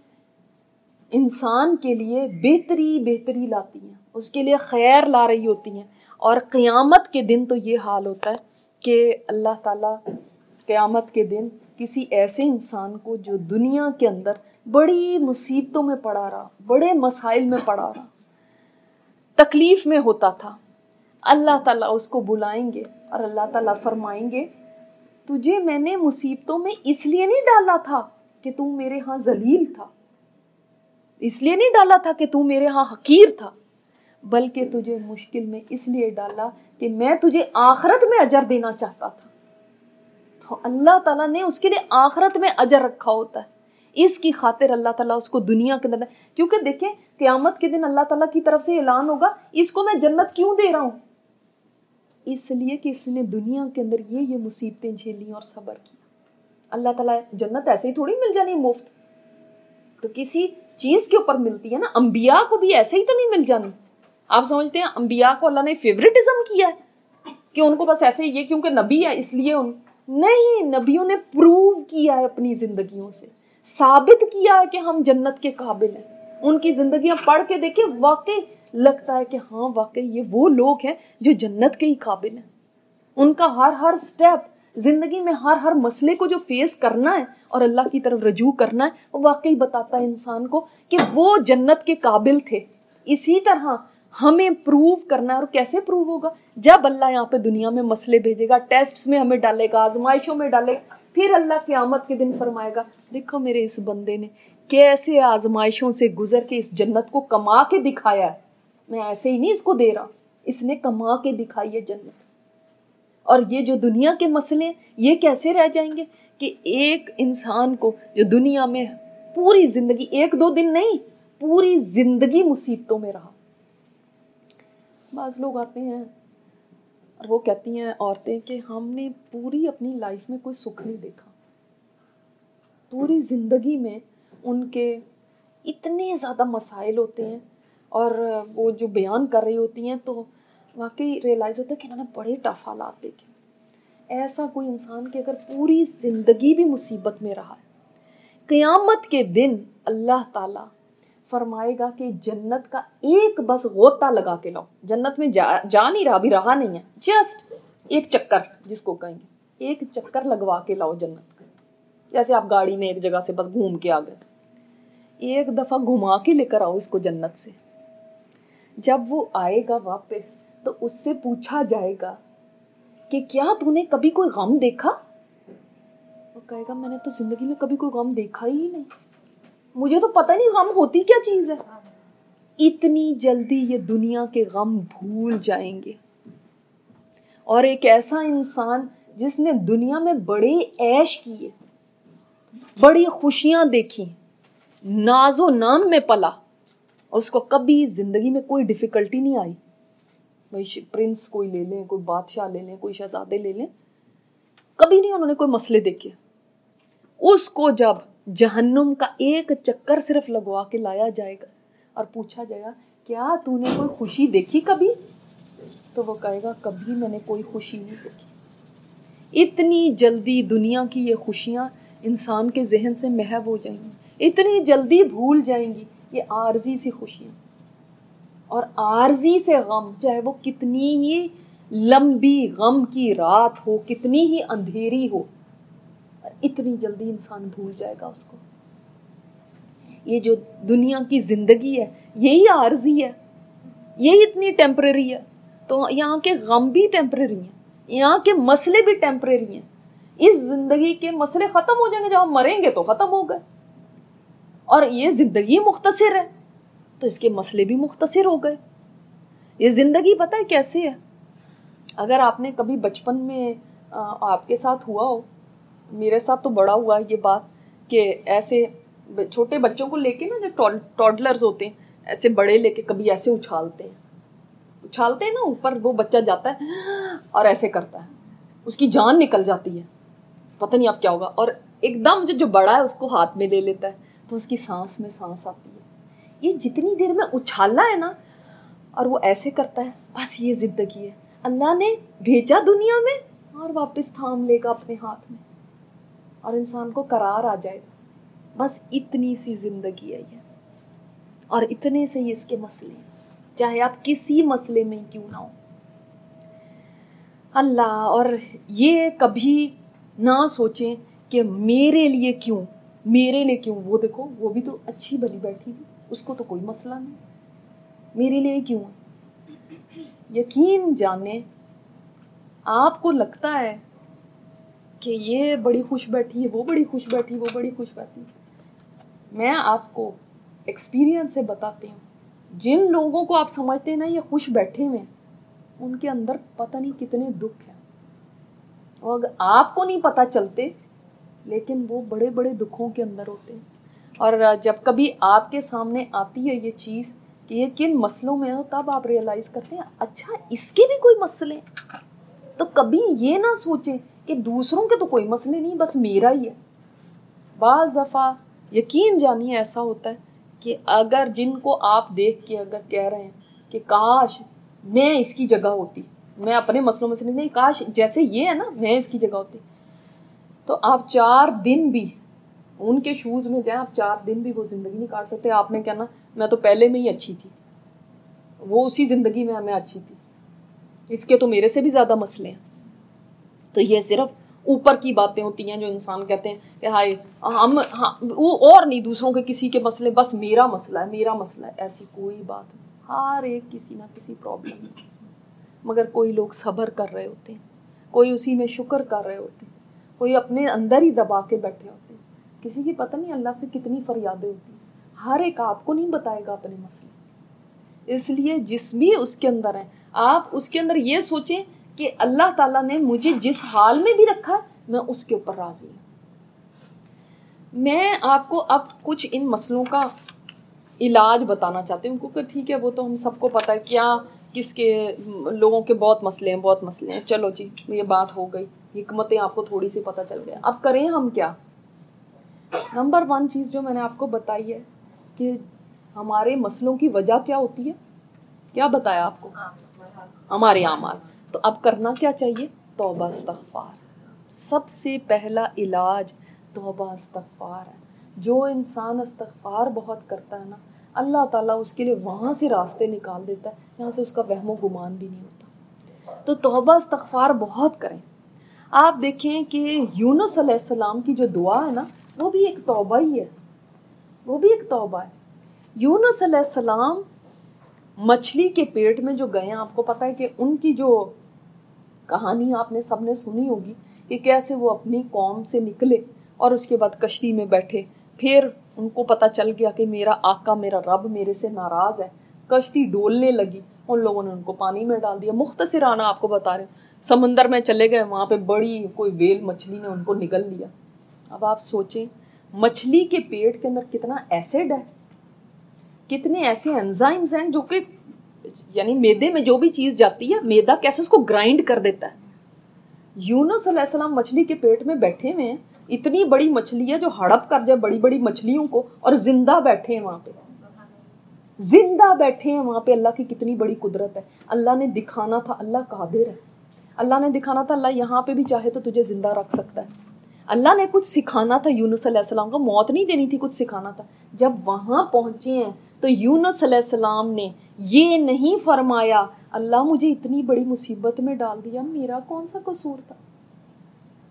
انسان کے لیے بہتری بہتری لاتی ہیں, اس کے لیے خیر لا رہی ہوتی ہیں. اور قیامت کے دن تو یہ حال ہوتا ہے کہ اللہ تعالیٰ قیامت کے دن کسی ایسے انسان کو جو دنیا کے اندر بڑی مصیبتوں میں پڑا رہا, بڑے مسائل میں پڑا رہا, تکلیف میں ہوتا تھا, اللہ تعالیٰ اس کو بلائیں گے اور اللہ تعالیٰ فرمائیں گے تجھے میں نے مصیبتوں میں اس لیے نہیں ڈالا تھا کہ تو میرے ہاں ذلیل تھا, اس لیے نہیں ڈالا تھا کہ تو میرے ہاں حقیر تھا, بلکہ تجھے مشکل میں اس لیے ڈالا کہ میں تجھے آخرت میں اجر دینا چاہتا تھا. تو اللہ تعالیٰ نے اس کے لیے آخرت میں اجر رکھا ہوتا ہے. اس کی خاطر اللہ تعالیٰ اس کو دنیا کے اندر, کیونکہ دیکھیں قیامت کے دن اللہ تعالیٰ کی طرف سے اعلان ہوگا اس کو میں جنت کیوں دے رہا ہوں؟ اس لیے کہ اس نے دنیا کے اندر یہ یہ مصیبتیں جھیلی اور صبر کی. اللہ تعالیٰ جنت ایسے ہی تھوڑی مل جانی مفت, تو کسی چیز کے اوپر ملتی ہے نا. انبیاء کو بھی ایسے ہی تو نہیں مل جانی. آپ سمجھتے ہیں انبیاء کو اللہ نے فیوریٹزم کیا ہے کہ ان کو بس ایسے یہ کیونکہ نبی ہے اس لیے ان نہیں, نبیوں نے پروو کیا ہے اپنی زندگیوں سے, ثابت کیا ہے کہ ہم جنت کے قابل ہیں. ان کی زندگیاں پڑھ کے دیکھیں واقعی لگتا ہے کہ ہاں واقعی یہ وہ لوگ ہیں جو جنت کے ہی قابل ہیں. ان کا ہر ہر سٹیپ زندگی میں, ہر ہر مسئلے کو جو فیس کرنا ہے اور اللہ کی طرف رجوع کرنا ہے, وہ واقعی بتاتا ہے انسان کو کہ وہ جنت کے قابل تھے. اسی طرح ہمیں پروو کرنا ہے. اور کیسے پروو ہوگا؟ جب اللہ یہاں پہ دنیا میں مسئلے بھیجے گا, ٹیسٹس میں ہمیں ڈالے گا, آزمائشوں میں ڈالے گا, پھر اللہ قیامت کے دن فرمائے گا دیکھو میرے اس بندے نے کیسے آزمائشوں سے گزر کے اس جنت کو کما کے دکھایا ہے. میں ایسے ہی نہیں اس کو دے رہا, اس نے کما کے دکھائی ہے جنت. اور یہ جو دنیا کے مسئلے ہیں یہ کیسے رہ جائیں گے کہ ایک انسان کو جو دنیا میں پوری زندگی, ایک دو دن نہیں پوری زندگی مصیبتوں میں رہا. بعض لوگ آتے ہیں اور وہ کہتی ہیں عورتیں کہ ہم نے پوری اپنی لائف میں کوئی سکھ نہیں دیکھا, پوری زندگی میں ان کے اتنے زیادہ مسائل ہوتے ہیں اور وہ جو بیان کر رہی ہوتی ہیں تو واقعی ریئلائز ہوتا ہے کہ انہوں نے بڑے ٹف حالات دیکھے. ایسا کوئی انسان کہ اگر پوری زندگی بھی مصیبت میں رہا ہے, قیامت کے دن اللہ تعالیٰ فرمائے گا کہ جنت کا ایک بس غوطہ لگا کے لاؤ. جنت میں جا, جا نہیں رہا, ابھی رہا نہیں ہے, جسٹ ایک چکر جس کو کہیں گے, ایک چکر لگوا کے لاؤ جنت کا. جیسے آپ گاڑی میں ایک جگہ سے بس گھوم کے آ گئے, ایک دفعہ گھما کے لے کر آؤ اس کو جنت سے. جب وہ آئے گا واپس تو اس سے پوچھا جائے گا کہ کیا تو نے کبھی کوئی غم دیکھا؟ وہ کہے گا میں نے تو زندگی میں کبھی کوئی غم دیکھا ہی نہیں, مجھے تو پتہ نہیں غم ہوتی کیا چیز ہے. اتنی جلدی یہ دنیا کے غم بھول جائیں گے. اور ایک ایسا انسان جس نے دنیا میں بڑے عیش کیے, بڑی خوشیاں دیکھی, ناز و نام میں پلا, اس کو کبھی زندگی میں کوئی ڈیفیکلٹی نہیں آئی. بھائی پرنس کوئی لے لیں, کوئی بادشاہ لے لیں, کوئی شہزادے لے لیں, کبھی نہیں انہوں نے کوئی مسئلے دیکھے. اس کو جب جہنم کا ایک چکر صرف لگوا کے لایا جائے گا اور پوچھا جائے گا کیا تو نے کوئی خوشی دیکھی کبھی, تو وہ کہے گا کبھی میں نے کوئی خوشی نہیں دیکھی. اتنی جلدی دنیا کی یہ خوشیاں انسان کے ذہن سے محو ہو جائیں گی, اتنی جلدی بھول جائیں گی یہ عارضی سی خوشیاں. اور عارضی سے غم, چاہے وہ کتنی ہی لمبی غم کی رات ہو, کتنی ہی اندھیری ہو, اور اتنی جلدی انسان بھول جائے گا اس کو. یہ جو دنیا کی زندگی ہے یہی عارضی ہے, یہی اتنی ٹیمپریری ہے. تو یہاں کے غم بھی ٹیمپریری ہیں, یہاں کے مسئلے بھی ٹیمپریری ہیں. اس زندگی کے مسئلے ختم ہو جائیں گے, جب ہم مریں گے تو ختم ہو گئے. اور یہ زندگی مختصر ہے تو اس کے مسئلے بھی مختصر ہو گئے. یہ زندگی پتہ ہے کیسے ہے؟ اگر آپ نے کبھی بچپن میں آپ کے ساتھ ہوا ہو, میرے ساتھ تو بڑا ہوا یہ بات کہ ایسے چھوٹے بچوں کو لے کے نا, جو ٹوڈلرز ہوتے ہیں ایسے بڑے لے کے کبھی ایسے اچھالتے ہیں اچھالتے ہیں نا اوپر, وہ بچہ جاتا ہے اور ایسے کرتا ہے, اس کی جان نکل جاتی ہے, پتہ نہیں اب کیا ہوگا, اور ایک دم جو بڑا ہے اس کو ہاتھ میں لے لیتا ہے تو اس کی سانس میں سانس آتی ہے. یہ جتنی دیر میں اچھالا ہے نا اور وہ ایسے کرتا ہے, بس یہ زندگی ہے. اللہ نے بھیجا دنیا میں اور واپس تھام لے گا اپنے ہاتھ میں اور انسان کو قرار آ جائے گا. بس اتنی سی زندگی ہے یہ, اور اتنے سے ہی اس کے مسئلے ہیں, چاہے آپ کسی مسئلے میں کیوں نہ ہو. اللہ, اور یہ کبھی نہ سوچیں کہ میرے لیے کیوں, میرے لیے کیوں. وہ دیکھو وہ بھی تو اچھی بلی بیٹھی تھی, اس کو تو کوئی مسئلہ نہیں, میرے لیے کیوں. یقین جانیں آپ کو لگتا ہے کہ یہ بڑی خوش بیٹھی ہے, وہ بڑی خوش بیٹھی, وہ بڑی خوش بیٹھی. میں آپ کو ایکسپیرینس سے بتاتی ہوں, جن لوگوں کو آپ سمجھتے ہیں نا یہ خوش بیٹھے ہوئے, ان کے اندر پتہ نہیں کتنے دکھ ہیں, اور آپ کو نہیں پتہ چلتے لیکن وہ بڑے بڑے دکھوں کے اندر ہوتے ہیں. اور جب کبھی آپ کے سامنے آتی ہے یہ چیز کہ یہ کن مسئلوں میں ہو, تب آپ ریئلائز کرتے ہیں اچھا اس کے بھی کوئی مسئلے ہیں. تو کبھی یہ نہ سوچیں کہ دوسروں کے تو کوئی مسئلے نہیں, بس میرا ہی ہے. بعض دفعہ یقین جانیے ایسا ہوتا ہے کہ اگر جن کو آپ دیکھ کے اگر کہہ رہے ہیں کہ کاش میں اس کی جگہ ہوتی, میں اپنے مسئلوں میں سے نہیں, کاش جیسے یہ ہے نا میں اس کی جگہ ہوتی, تو آپ چار دن بھی ان کے شوز میں جائیں, آپ چار دن بھی وہ زندگی نہیں کاٹ سکتے. آپ نے کہنا میں تو پہلے میں ہی اچھی تھی, وہ اسی زندگی میں ہمیں اچھی تھی, اس کے تو میرے سے بھی زیادہ مسئلے ہیں. تو یہ صرف اوپر کی باتیں ہوتی ہیں جو انسان کہتے ہیں کہ ہائے ہم وہ اور نہیں, دوسروں کے کسی کے مسئلے, بس میرا مسئلہ ہے, میرا مسئلہ ہے. ایسی کوئی بات نہیں, ہر ایک کسی نہ کسی پرابلم ہے. مگر کوئی لوگ صبر کر رہے ہوتے ہیں, کوئی اسی میں شکر کر رہے ہوتے ہیں, کوئی اپنے اندر ہی دبا کے بیٹھے ہوتے ہیں. کسی کی پتہ نہیں اللہ سے کتنی فریادیں ہوتی ہیں. ہر ایک آپ کو نہیں بتائے گا اپنے مسئلے, اس لیے جس بھی اس کے اندر ہیں آپ اس کے اندر یہ سوچیں کہ اللہ تعالیٰ نے مجھے جس حال میں بھی رکھا میں اس کے اوپر راضی ہوں. میں آپ کو اب کچھ ان مسئلوں کا علاج بتانا چاہتی ہوں, کیونکہ ٹھیک ہے وہ تو ہم سب کو پتہ ہے کیا کس کے لوگوں کے بہت مسئلے ہیں, بہت مسئلے ہیں. چلو جی یہ بات ہو گئی, حکمتیں آپ کو تھوڑی سی پتہ چل گیا. اب کریں ہم کیا؟ نمبر ون چیز جو میں نے آپ کو بتائی ہے کہ ہمارے مسئلوں کی وجہ کیا ہوتی ہے, کیا بتایا آپ کو؟ ہمارے اعمال. تو اب کرنا کیا چاہیے؟ توبہ استغفار. سب سے پہلا علاج توبہ استغفار ہے. جو انسان استغفار بہت کرتا ہے نا, اللہ تعالیٰ اس کے لیے وہاں سے راستے نکال دیتا ہے جہاں سے اس کا وہم و گمان بھی نہیں ہوتا. تو توبہ استغفار بہت کریں. آپ دیکھیں کہ یونس علیہ السلام کی جو دعا ہے نا وہ بھی ایک توبہ ہی ہے, وہ بھی ایک توبہ ہے. یونس علیہ السلام مچھلی کے پیٹ میں جو گئے, آپ کو پتہ ہے کہ ان کی جو کہانی آپ نے سب نے سنی ہوگی کہ کیسے وہ اپنی قوم سے نکلے اور اس کے بعد کشتی میں بیٹھے. پھر ان کو پتہ چل گیا کہ میرا آقا میرا رب میرے سے ناراض ہے. کشتی ڈولنے لگی, ان لوگوں نے ان کو پانی میں ڈال دیا. مختصرانہ آپ کو بتا رہے ہیں, سمندر میں چلے گئے, وہاں پہ بڑی کوئی ویل مچھلی نے ان کو نگل لیا. اب آپ سوچیں مچھلی کے پیٹ کے اندر کتنا ایسڈ ہے, کتنے ایسے انزائمز ہیں جو کہ یعنی میدے میں جو بھی چیز جاتی ہے میدا کیسے اس کو گرائنڈ کر دیتا ہے. یونس علیہ السلام مچھلی کے پیٹ میں بیٹھے ہوئے ہیں, اتنی بڑی مچھلی ہے جو ہڑپ کر جائے بڑی بڑی مچھلیوں کو, اور زندہ بیٹھے ہیں وہاں پہ, زندہ بیٹھے ہیں وہاں پہ. اللہ کی کتنی بڑی قدرت ہے. اللہ نے دکھانا تھا اللہ قادر ہے, اللہ نے دکھانا تھا اللہ یہاں پہ بھی چاہے تو تجھے زندہ رکھ سکتا ہے. اللہ نے کچھ سکھانا تھا یونس علیہ السلام کو, موت نہیں دینی تھی, کچھ سکھانا تھا. جب وہاں پہنچے ہیں تو یونس علیہ السلام نے یہ نہیں فرمایا اللہ مجھے اتنی بڑی مصیبت میں ڈال دیا, میرا کون سا قصور تھا.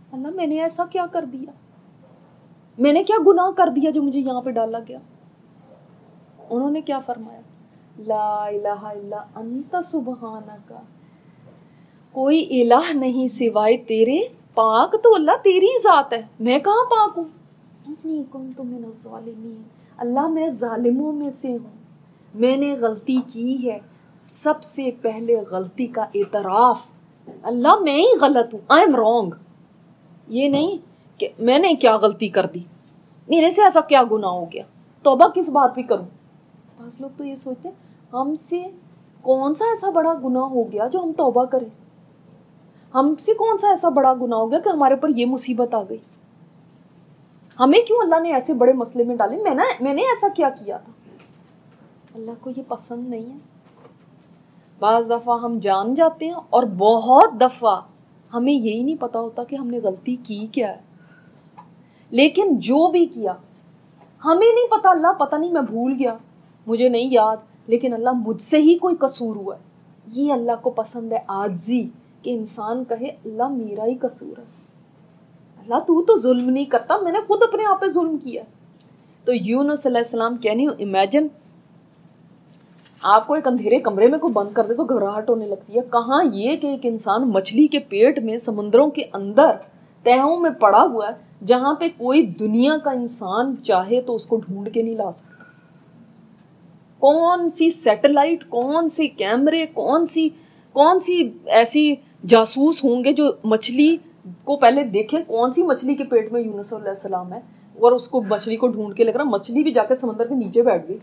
اللہ میں نے ایسا کیا کر دیا, میں نے کیا گناہ کر دیا جو مجھے یہاں پہ ڈالا گیا؟ انہوں نے کیا فرمایا؟ لا الہ الا انت سبحانک, کوئی الہ نہیں سوائے تیرے, پاک تو اللہ تیری ذات ہے, میں کہاں پاک ہوں؟ انی کنت من الظالمین, اللہ میں ظالموں میں سے ہوں, میں نے غلطی کی ہے. سب سے پہلے غلطی کا اعتراف, اللہ میں ہی غلط ہوں, آئی ایم رانگ. یہ نہیں کہ میں نے کیا غلطی کر دی, میرے سے ایسا کیا گناہ ہو گیا, توبہ کس بات پہ کروں. بعض لوگ تو یہ سوچتے ہیں ہم سے کون سا ایسا بڑا گناہ ہو گیا جو ہم توبہ کریں, ہم سے کون سا ایسا بڑا گناہ ہو گیا کہ ہمارے اوپر یہ مصیبت آ گئی, ہمیں کیوں اللہ نے ایسے بڑے مسئلے میں ڈالے, میں نے میں نے ایسا کیا کیا تھا. اللہ کو یہ پسند نہیں ہے. بعض دفعہ ہم جان جاتے ہیں اور بہت دفعہ ہمیں یہی نہیں پتا ہوتا کہ ہم نے غلطی کی کیا ہے. لیکن جو بھی کیا ہمیں نہیں پتا, اللہ پتہ نہیں میں بھول گیا, مجھے نہیں یاد, لیکن اللہ مجھ سے ہی کوئی قصور ہوا ہے. یہ اللہ کو پسند ہے, عاجزی, کہ انسان کہے اللہ میرا ہی قصور ہے, اللہ تو تو ظلم نہیں کرتا, میں نے خود اپنے آپ پہ ظلم کیا. تو یونس علیہ السلام کین یو امیجن, آپ کو ایک اندھیرے کمرے میں کوئی بند کر دے تو گھبراہٹ ہونے لگتی ہے, کہاں یہ کہ ایک انسان مچھلی کے پیٹ میں سمندروں کے اندر تہوں میں پڑا ہوا ہے, جہاں پہ کوئی دنیا کا انسان چاہے تو اس کو ڈھونڈ کے نہیں لا سکتا. کون سی سیٹلائٹ, کون سی کیمرے, کون سی کون سی ایسی جاسوس ہوں گے جو مچھلی کو پہلے دیکھیں کون سی مچھلی کے پیٹ میں یونس علیہ السلام ہے, اور اس کو مچھلی کو ڈھونڈ کے لے کر مچھلی بھی جا کے سمندر کے نیچے بیٹھ گئی.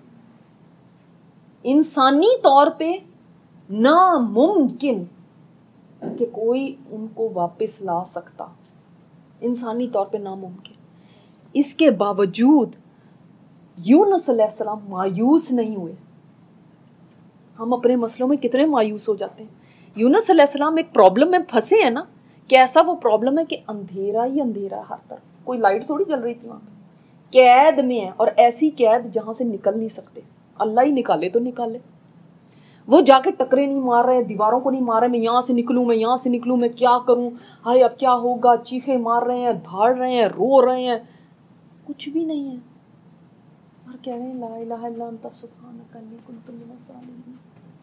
انسانی طور پہ ناممکن کہ کوئی ان کو واپس لا سکتا, انسانی طور پہ ناممکن. اس کے باوجود یونس علیہ السلام مایوس نہیں ہوئے. ہم اپنے مسئلوں میں کتنے مایوس ہو جاتے ہیں. یونس علیہ السلام ایک پرابلم میں پھنسے ہیں نا, کہ ایسا وہ پرابلم ہے کہ اندھیرا ہی اندھیرا ہر طرف, کوئی لائٹ تھوڑی جل رہی تھی وہاں پہ, قید میں ہے, اور ایسی قید جہاں سے نکل نہیں سکتے. اللہ ہی نکالے تو نکالے. وہ جا کے ٹکرے نہیں مار رہے, دیواروں کو نہیں مار رہے, میں یہاں سے نکلوں, میں یہاں سے نکلوں, میں کیا کروں, ہائے اب کیا ہوگا, چیخے مار رہے ہیں, دھاڑ رہے ہیں, رو رہے ہیں, کچھ بھی نہیں ہے, اور کہہ رہے ہیں لا الہ الا انت سبحانک انی کنت من الظالمین.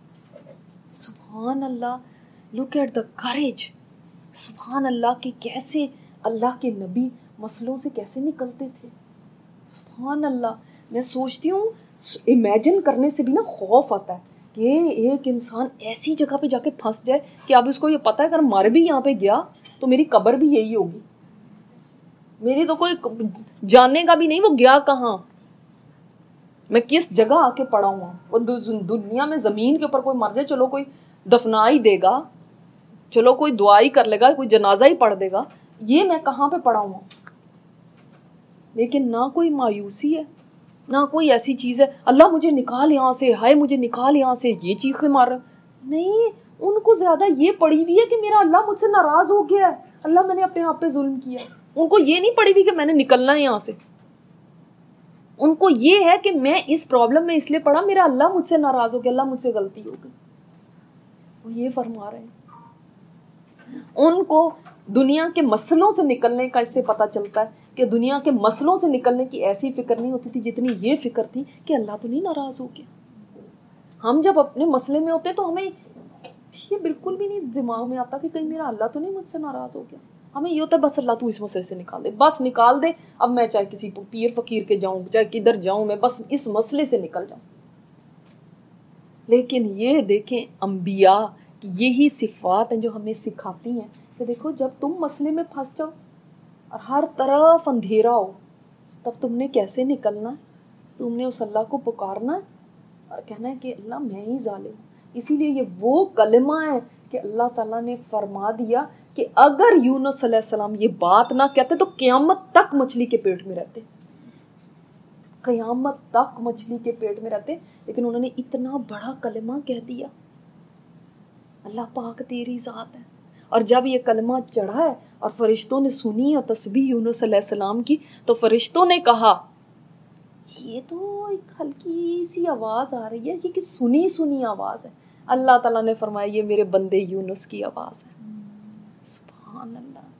سبحان اللہ, لک ایٹ دا کریج. سبحان اللہ کہ کیسے اللہ کے نبی مسئلوں سے کیسے نکلتے تھے. سبحان اللہ. میں سوچتی ہوں, امیجن کرنے سے بھی نا خوف آتا ہے کہ ایک انسان ایسی جگہ پہ جا کے پھنس جائے کہ اب اس کو یہ پتا ہے اگر مر بھی یہاں پہ گیا تو میری قبر بھی یہی ہوگی, میری تو کوئی جاننے کا بھی نہیں وہ گیا کہاں, میں کس جگہ آ کے پڑا ہوں. وہ دنیا میں زمین کے اوپر کوئی مر جائے, چلو کوئی دفنا ہی دے گا, چلو کوئی دعا ہی کر لے گا, کوئی جنازہ ہی پڑھ دے گا, یہ میں کہاں پہ پڑا ہوں. لیکن نہ کوئی مایوسی ہے, نہ کوئی ایسی چیز ہے اللہ مجھے نکال یہاں سے, ہائے مجھے نکال یہاں سے, یہ چیخیں مار رہے نہیں. ان کو زیادہ یہ پڑی ہوئی ہے کہ میرا اللہ مجھ سے ناراض ہو گیا ہے, اللہ میں نے اپنے آپ پہ ظلم کیا. ان کو یہ نہیں پڑی ہوئی کہ میں نے نکلنا ہے یہاں سے. ان کو یہ ہے کہ میں اس پرابلم میں اس لیے پڑا, میرا اللہ مجھ سے ناراض ہو گیا, اللہ مجھ سے غلطی ہو گئی. وہ یہ فرما رہے ہیں. ان کو دنیا کے مسئلوں سے نکلنے کا اس سے پتہ چلتا ہے کہ دنیا کے مسئلوں سے نکلنے کی ایسی فکر نہیں ہوتی تھی جتنی یہ فکر تھی کہ اللہ تو نہیں ناراض ہو گیا. ہم جب اپنے مسئلے میں ہوتے تو ہمیں یہ بالکل بھی نہیں دماغ میں آتا کہ کہیں میرا اللہ تو نہیں مجھ سے ناراض ہو گیا. ہمیں یہ ہوتا ہے بس اللہ تو اس مسئلے سے نکال دے, بس نکال دے, اب میں چاہے کسی پیر فقیر کے جاؤں, چاہے کدھر جاؤں, میں بس اس مسئلے سے نکل جاؤں. لیکن یہ دیکھیں انبیاء کی یہی صفات ہیں جو ہمیں سکھاتی ہیں کہ دیکھو جب تم مسئلے میں پھنس جاؤ اور ہر طرف اندھیرا ہو, تب تم نے کیسے نکلنا ہے؟ تم نے اس اللہ کو پکارنا اور کہنا ہے کہ اللہ میں ہی ظالم ہوں. اسی لیے یہ وہ کلمہ ہے کہ اللہ تعالیٰ نے فرما دیا کہ اگر یونس علیہ السلام یہ بات نہ کہتے تو قیامت تک مچھلی کے پیٹ میں رہتے, قیامت تک مچھلی کے پیٹ میں رہتے. لیکن انہوں نے اتنا بڑا کلمہ کہہ دیا, اللہ پاک تیری ذات ہے. اور جب یہ کلمہ چڑھا ہے اور فرشتوں نے سنی ہے تسبیح یونس علیہ السلام کی, تو فرشتوں نے کہا یہ تو ایک ہلکی سی آواز آ رہی ہے, یہ کہ سنی سنی آواز ہے. اللہ تعالیٰ نے فرمایا یہ میرے بندے یونس کی آواز ہے. سبحان اللہ.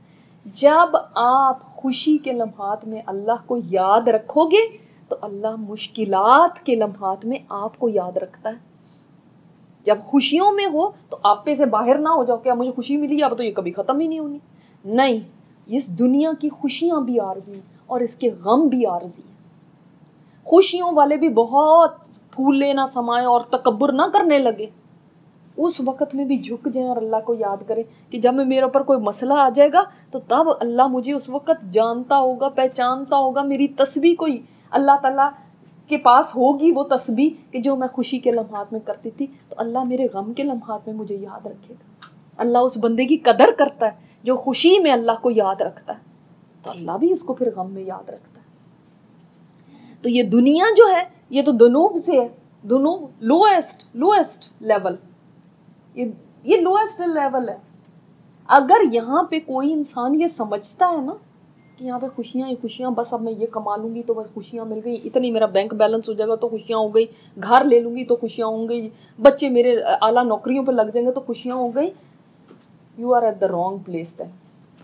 جب آپ خوشی کے لمحات میں اللہ کو یاد رکھو گے تو اللہ مشکلات کے لمحات میں آپ کو یاد رکھتا ہے. جب خوشیوں میں ہو تو آپ پہ سے باہر نہ ہو جاؤ کہ مجھے خوشی ملی اب تو یہ کبھی ختم ہی نہیں ہونی. نہیں, اس دنیا کی خوشیاں بھی عارضی ہیں اور اس کے غم بھی عارضی ہیں. خوشیوں والے بھی بہت پھولے نہ سمائیں اور تکبر نہ کرنے لگے, اس وقت میں بھی جھک جائیں اور اللہ کو یاد کریں کہ جب میں میرے اوپر کوئی مسئلہ آ جائے گا تو تب اللہ مجھے اس وقت جانتا ہوگا, پہچانتا ہوگا. میری تسبیح کوئی اللہ تعالیٰ کے پاس ہوگی وہ تسبیح کہ جو میں خوشی کے لمحات میں کرتی تھی, تو اللہ میرے غم کے لمحات میں مجھے یاد رکھے گا. اللہ اس بندے کی قدر کرتا ہے جو خوشی میں اللہ کو یاد رکھتا ہے, تو اللہ بھی اس کو پھر غم میں یاد رکھتا ہے. تو یہ دنیا جو ہے یہ تو دنوب سے ہے, دنوب لویسٹ لویسٹ لیول, یہ یہ لویسٹ لیول ہے. اگر یہاں پہ کوئی انسان یہ سمجھتا ہے نا کہ یہاں پہ خوشیاں ہی خوشیاں, بس اب میں یہ کما لوں گی تو بس خوشیاں مل گئی, اتنی میرا بینک بیلنس ہو جائے گا تو خوشیاں ہو گئی, گھر لے لوں گی تو خوشیاں ہوں گئی, بچے میرے اعلیٰ نوکریوں پہ لگ جائیں گے تو خوشیاں ہو گئی, you are at the wrong place. ہے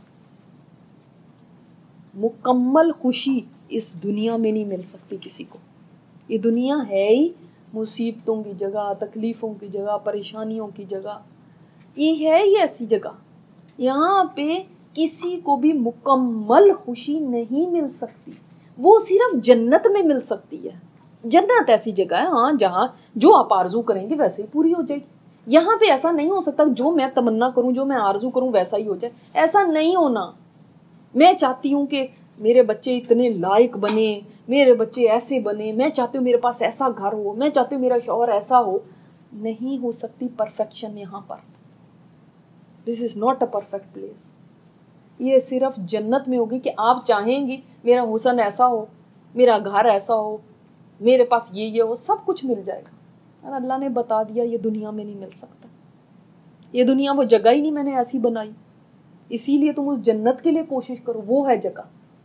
مکمل خوشی اس دنیا میں نہیں مل سکتی کسی کو. یہ دنیا ہے ہی مصیبتوں کی جگہ, تکلیفوں کی جگہ, پریشانیوں کی جگہ. یہ ہے ہی ایسی جگہ, یہاں پہ کسی کو بھی مکمل خوشی نہیں مل سکتی. وہ صرف جنت میں مل سکتی ہے. جنت ایسی جگہ ہے ہاں جہاں جو آپ آرزو کریں گے ویسے ہی پوری ہو جائے گی. یہاں پہ ایسا نہیں ہو سکتا جو میں تمنا کروں, جو میں آرزو کروں ویسا ہی ہو جائے. ایسا نہیں ہونا. میں چاہتی ہوں کہ میرے بچے اتنے لائق بنے, میرے بچے ایسے بنے, میں چاہتی ہوں میرے پاس ایسا گھر ہو, میں چاہتی ہوں میرا شوہر ایسا ہو. نہیں ہو سکتی پرفیکشن یہاں پر. This is not a perfect place. یہ صرف جنت میں ہوگی کہ آپ چاہیں گی میرا حسن ایسا ہو, میرا گھر ایسا ہو, میرے پاس یہ یہ ہو, سب کچھ مل جائے گا. اور اللہ نے بتا دیا یہ دنیا میں نہیں مل سکتا. یہ دنیا وہ جگہ ہی نہیں میں نے ایسی بنائی, اسی لیے تم اس جنت کے لیے کوشش کرو, وہ ہے جگہ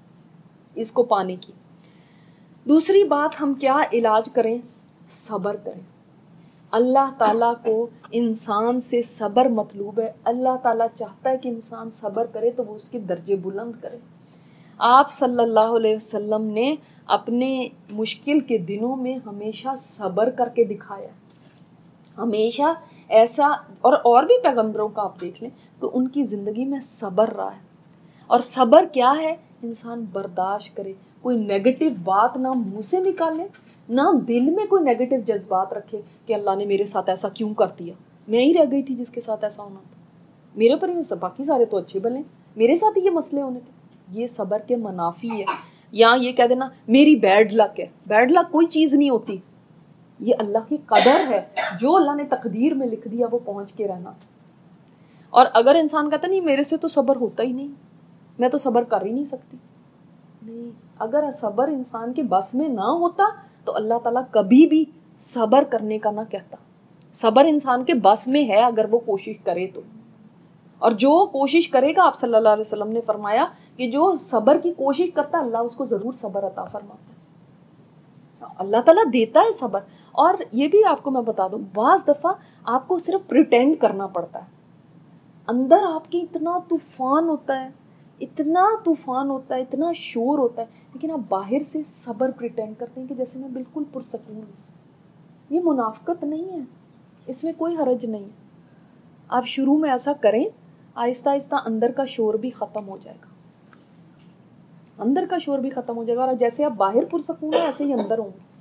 اس کو پانے کی. دوسری بات ہم کیا علاج کریں؟ صبر کریں. اللہ تعالیٰ کو انسان سے صبر مطلوب ہے. اللہ تعالیٰ چاہتا ہے کہ انسان صبر کرے تو وہ اس کے درجے بلند کرے. آپ صلی اللہ علیہ وسلم نے اپنے مشکل کے دنوں میں ہمیشہ صبر کر کے دکھایا. ہمیشہ ایسا, اور اور بھی پیغمبروں کا آپ دیکھ لیں کہ ان کی زندگی میں صبر رہا ہے. اور صبر کیا ہے؟ انسان برداشت کرے, کوئی نیگیٹو بات نہ منہ سے نکالے, نہ دل میں کوئی نیگیٹو جذبات رکھے کہ اللہ نے میرے ساتھ ایسا کیوں کر دیا, میں ہی رہ گئی تھی جس کے ساتھ ایسا ہونا تھا, میرے پر ہی باقی سارے تو اچھے بھلے, میرے ساتھ ہی یہ مسئلے ہونے تھے. یہ صبر کے منافی ہے. یا یہ کہہ دینا میری بیڈ لک ہے. بیڈ لک کوئی چیز نہیں ہوتی, یہ اللہ کی قدر ہے. جو اللہ نے تقدیر میں لکھ دیا وہ پہنچ کے رہنا. اور اگر انسان کہتا نہیں میرے سے تو صبر ہوتا ہی نہیں, میں تو صبر کر ہی نہیں سکتی, نہیں, اگر صبر انسان کے بس میں نہ ہوتا تو اللہ تعالیٰ کبھی بھی صبر کرنے کا نہ کہتا. صبر انسان کے بس میں ہے اگر وہ کوشش کرے تو. اور جو کوشش کرے گا, آپ صلی اللہ علیہ وسلم نے فرمایا کہ جو صبر کی کوشش کرتا ہے اللہ اس کو ضرور صبر عطا فرماتا ہے. اللہ تعالیٰ دیتا ہے صبر. اور یہ بھی آپ کو میں بتا دوں, بعض دفعہ آپ کو صرف پریٹینڈ کرنا پڑتا ہے. اندر آپ کے اتنا طوفان ہوتا ہے, اتنا طوفان ہوتا ہے, اتنا شور ہوتا ہے, لیکن آپ باہر سے صبر پریٹینڈ کرتے ہیں کہ جیسے میں بالکل پرسکون ہوں. یہ منافقت نہیں ہے, اس میں کوئی حرج نہیں ہے. آپ شروع میں ایسا کریں, آہستہ آہستہ اندر کا شور بھی ختم ہو جائے گا, اندر کا شور بھی ختم ہو جائے گا. اور جیسے آپ باہر پرسکون ہیں ایسے ہی اندر ہوں گے.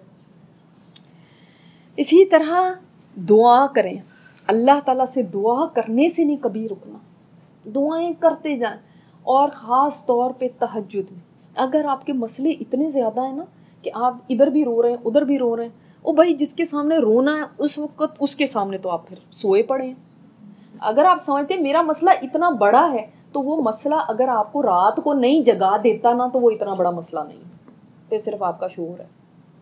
اسی طرح دعا کریں. اللہ تعالیٰ سے دعا کرنے سے نہیں کبھی رکنا, دعائیں کرتے جائیں. اور خاص طور پہ تہجد میں اگر آپ کے مسئلے اتنے زیادہ ہیں نا کہ آپ ادھر بھی رو رہے ہیں ادھر بھی رو رہے ہیں, او بھائی جس کے سامنے رونا ہے اس وقت اس کے سامنے تو آپ پھر سوئے پڑے ہیں. اگر آپ سمجھتے ہیں میرا مسئلہ اتنا بڑا ہے تو وہ مسئلہ اگر آپ کو رات کو نہیں جگا دیتا نا تو وہ اتنا بڑا مسئلہ نہیں, پھر صرف آپ کا شعور ہے.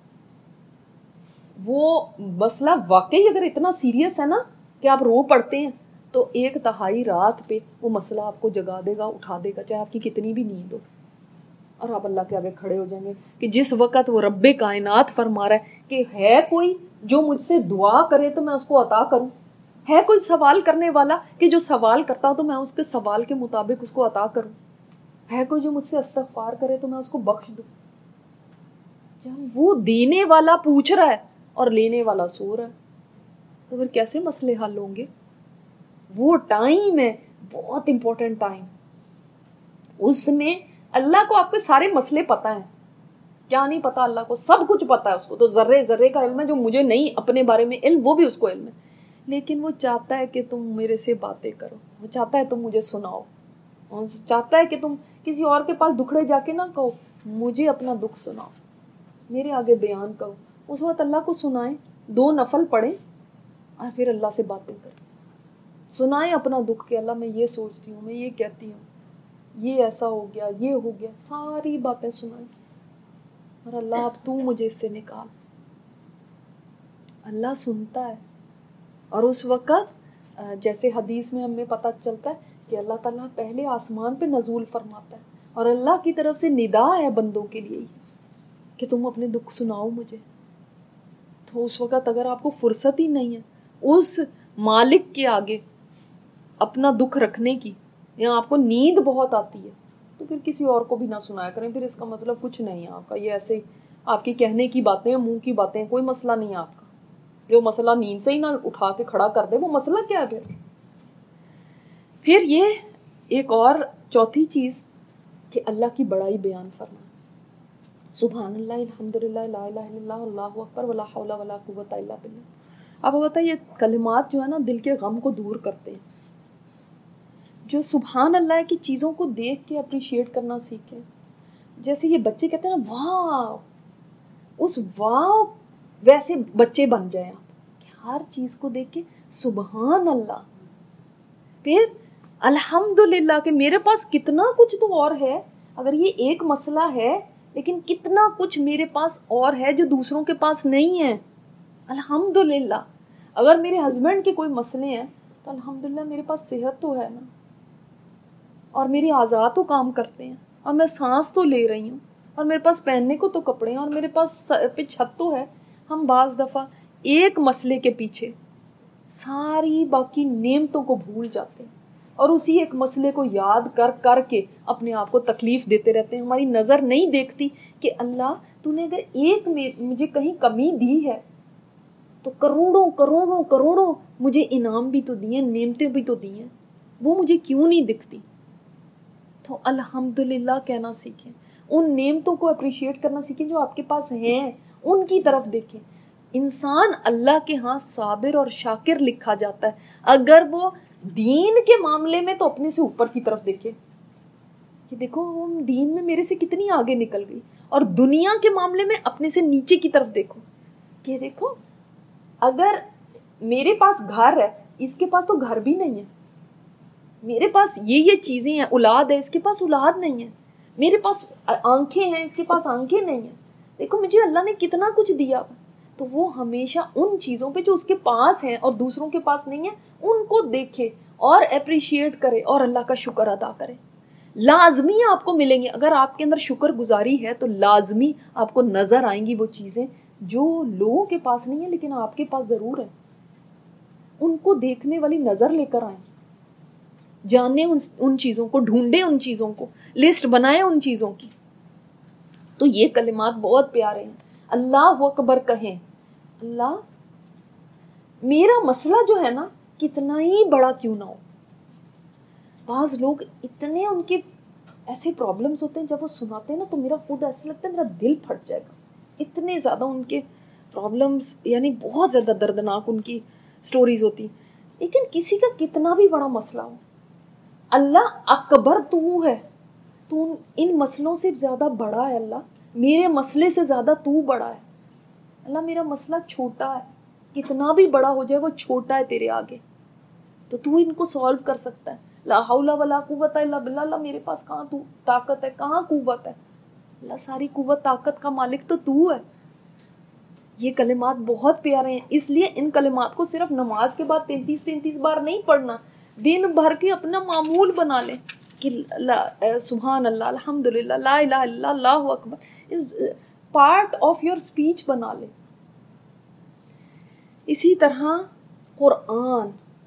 وہ مسئلہ واقعی اگر اتنا سیریس ہے نا کہ آپ رو پڑتے ہیں تو ایک تہائی رات پہ وہ مسئلہ آپ کو جگا دے گا, اٹھا دے گا, چاہے آپ کی کتنی بھی نیند ہو. اور آپ اللہ کے آگے کھڑے ہو جائیں گے کہ جس وقت وہ رب کائنات فرما رہا ہے کہ ہے کوئی جو مجھ سے دعا کرے تو میں اس کو عطا کروں, ہے کوئی سوال کرنے والا کہ جو سوال کرتا ہو تو میں اس کے سوال کے مطابق اس کو عطا کروں؟ ہے کوئی جو مجھ سے استغفار کرے تو میں اس کو بخش دوں؟ جب وہ دینے والا پوچھ رہا ہے اور لینے والا سو رہا ہے تو پھر کیسے مسئلے حل ہوں گے؟ وہ ٹائم ہے بہت امپورٹنٹ ٹائم. اس میں اللہ کو آپ کے سارے مسئلے پتہ ہیں. کیا نہیں پتا اللہ کو؟ سب کچھ پتا ہے اس کو. تو ذرے ذرے کا علم ہے جو مجھے نہیں اپنے بارے میں علم، وہ بھی اس کو علم ہے. لیکن وہ چاہتا ہے کہ تم میرے سے باتیں کرو، وہ چاہتا ہے تم مجھے سناؤ، وہ چاہتا ہے کہ تم کسی اور کے پاس دکھڑے جا کے نہ کہو، مجھے اپنا دکھ سناؤ، میرے آگے بیان کرو. اس وقت اللہ کو سنائیں، دو نفل پڑھیں اور پھر اللہ سے باتیں کریں. سنائیں اپنا دکھ کہ اللہ میں یہ سوچتی ہوں، میں یہ کہتی ہوں، یہ ایسا ہو گیا، یہ ہو گیا، ساری باتیں سنائیں اور اللہ اب تو مجھے اس سے نکال. اللہ سنتا ہے. اور اس وقت جیسے حدیث میں ہمیں پتہ چلتا ہے کہ اللہ تعالیٰ پہلے آسمان پہ نزول فرماتا ہے اور اللہ کی طرف سے ندا ہے بندوں کے لیے کہ تم اپنے دکھ سناؤ مجھے. تو اس وقت اگر آپ کو فرصت ہی نہیں ہے اس مالک کے آگے اپنا دکھ رکھنے کی، یا آپ کو نیند بہت آتی ہے، تو پھر کسی اور کو بھی نہ سنایا کریں. پھر اس کا مطلب کچھ نہیں ہے آپ کا. یہ ایسے آپ کی کہنے کی باتیں، منہ کی باتیں، کوئی مسئلہ نہیں ہے آپ کا. جو مسئلہ نیند سے ہی نہ اٹھا کے کھڑا کر دے وہ مسئلہ کیا ہے؟ پھر یہ ایک اور چوتھی چیز کہ اللہ کی بڑائی بیان فرمائے. سبحان اللہ، الحمدللہ، لا الہ الا اللہ، اللہ اکبر، ولا حول ولا قوت الا باللہ. اب ہوتا ہے یہ کلمات جو ہے نا دل کے غم کو دور کرتے ہیں. جو سبحان اللہ کی چیزوں کو دیکھ کے اپریشیٹ کرنا سیکھیں. جیسے یہ بچے کہتے ہیں نا واو، اس واو ویسے بچے بن جائیں آپ کہ ہر چیز کو دیکھ کے سبحان اللہ. پھر الحمدللہ کہ میرے پاس کتنا کچھ تو اور ہے. اگر یہ ایک مسئلہ ہے لیکن کتنا کچھ میرے پاس اور ہے جو دوسروں کے پاس نہیں ہے. الحمدللہ. اگر میرے ہسبینڈ کے کوئی مسئلے ہیں تو الحمدللہ میرے پاس صحت تو ہے نا، اور میری اعضاء تو کام کرتے ہیں، اور میں سانس تو لے رہی ہوں، اور میرے پاس پہننے کو تو کپڑے ہیں، اور میرے پاس سر پہ چھت تو ہے. ہم بعض دفعہ ایک مسئلے کے پیچھے ساری باقی نعمتوں کو بھول جاتے ہیں اور اسی ایک مسئلے کو یاد کر کر کے اپنے آپ کو تکلیف دیتے رہتے ہیں. ہماری نظر نہیں دیکھتی کہ اللہ تو نے اگر ایک مجھے کہیں کمی دی ہے تو کروڑوں کروڑوں کروڑوں مجھے انعام بھی تو دیے، نعمتیں بھی تو دی ہیں، وہ مجھے کیوں نہیں دکھتی؟ تو الحمدللہ کہنا سیکھیں. ان نعمتوں کو اپریشیٹ کرنا سیکھیں جو آپ کے پاس ہیں، ان کی طرف دیکھیں. انسان اللہ کے ہاں صابر اور شاکر لکھا جاتا ہے اگر وہ دین کے معاملے میں تو اپنے سے اوپر کی طرف دیکھے کہ دیکھو وہ دین میں میرے سے کتنی آگے نکل گئی، اور دنیا کے معاملے میں اپنے سے نیچے کی طرف دیکھو کہ دیکھو اگر میرے پاس گھر ہے، اس کے پاس تو گھر بھی نہیں ہے. میرے پاس یہ یہ چیزیں ہیں، اولاد ہے، اس کے پاس اولاد نہیں ہے. میرے پاس آنکھیں ہیں، اس کے پاس آنکھیں نہیں ہیں. دیکھو مجھے اللہ نے کتنا کچھ دیا. تو وہ ہمیشہ ان چیزوں پہ جو اس کے پاس ہیں اور دوسروں کے پاس نہیں ہے ان کو دیکھے اور اپریشیٹ کرے اور اللہ کا شکر ادا کرے. لازمی آپ کو ملیں گے. اگر آپ کے اندر شکر گزاری ہے تو لازمی آپ کو نظر آئیں گی وہ چیزیں جو لوگوں کے پاس نہیں ہیں لیکن آپ کے پاس ضرور ہیں. ان کو دیکھنے والی نظر لے کر آئیں، جانیں ان, ان چیزوں کو، ڈھونڈیں ان چیزوں کو، لسٹ بنائیں ان چیزوں کی. تو یہ کلمات بہت پیارے ہیں. اللہ اکبر کہیں، اللہ میرا مسئلہ جو ہے نا کتنا ہی بڑا کیوں نہ ہو. بعض لوگ اتنے ان کے ایسے پرابلمز ہوتے ہیں جب وہ سناتے ہیں نا تو میرا خود ایسا لگتا ہے میرا دل پھٹ جائے گا. اتنے زیادہ ان کے پرابلمز، یعنی بہت زیادہ دردناک ان کی سٹوریز ہوتی. لیکن کسی کا کتنا بھی بڑا مسئلہ ہو، اللہ اکبر تو ہے، تو ان مسئلوں سے زیادہ بڑا ہے. اللہ میرے مسئلے سے زیادہ تو بڑا ہے. اللہ میرا مسئلہ چھوٹا ہے، کتنا بھی بڑا ہو جائے وہ چھوٹا ہے تیرے آگے، تو تو ان کو سالو کر سکتا ہے. لا حول ولا قوت الا باللہ. اللہ میرے پاس کہاں تو طاقت ہے، کہاں قوت ہے. اللہ ساری قوت طاقت کا مالک تو تو ہے. یہ کلمات بہت پیارے ہیں. اس لیے ان کلمات کو صرف نماز کے بعد تینتیس تینتیس بار نہیں پڑھنا، دن بھر کے اپنا معمول بنا لیں کہ سبحان اللہ، الحمدللہ، لا الہ الا اللہ، اللہ اکبر as part of your speech بنا لیں. اسی طرح قرآن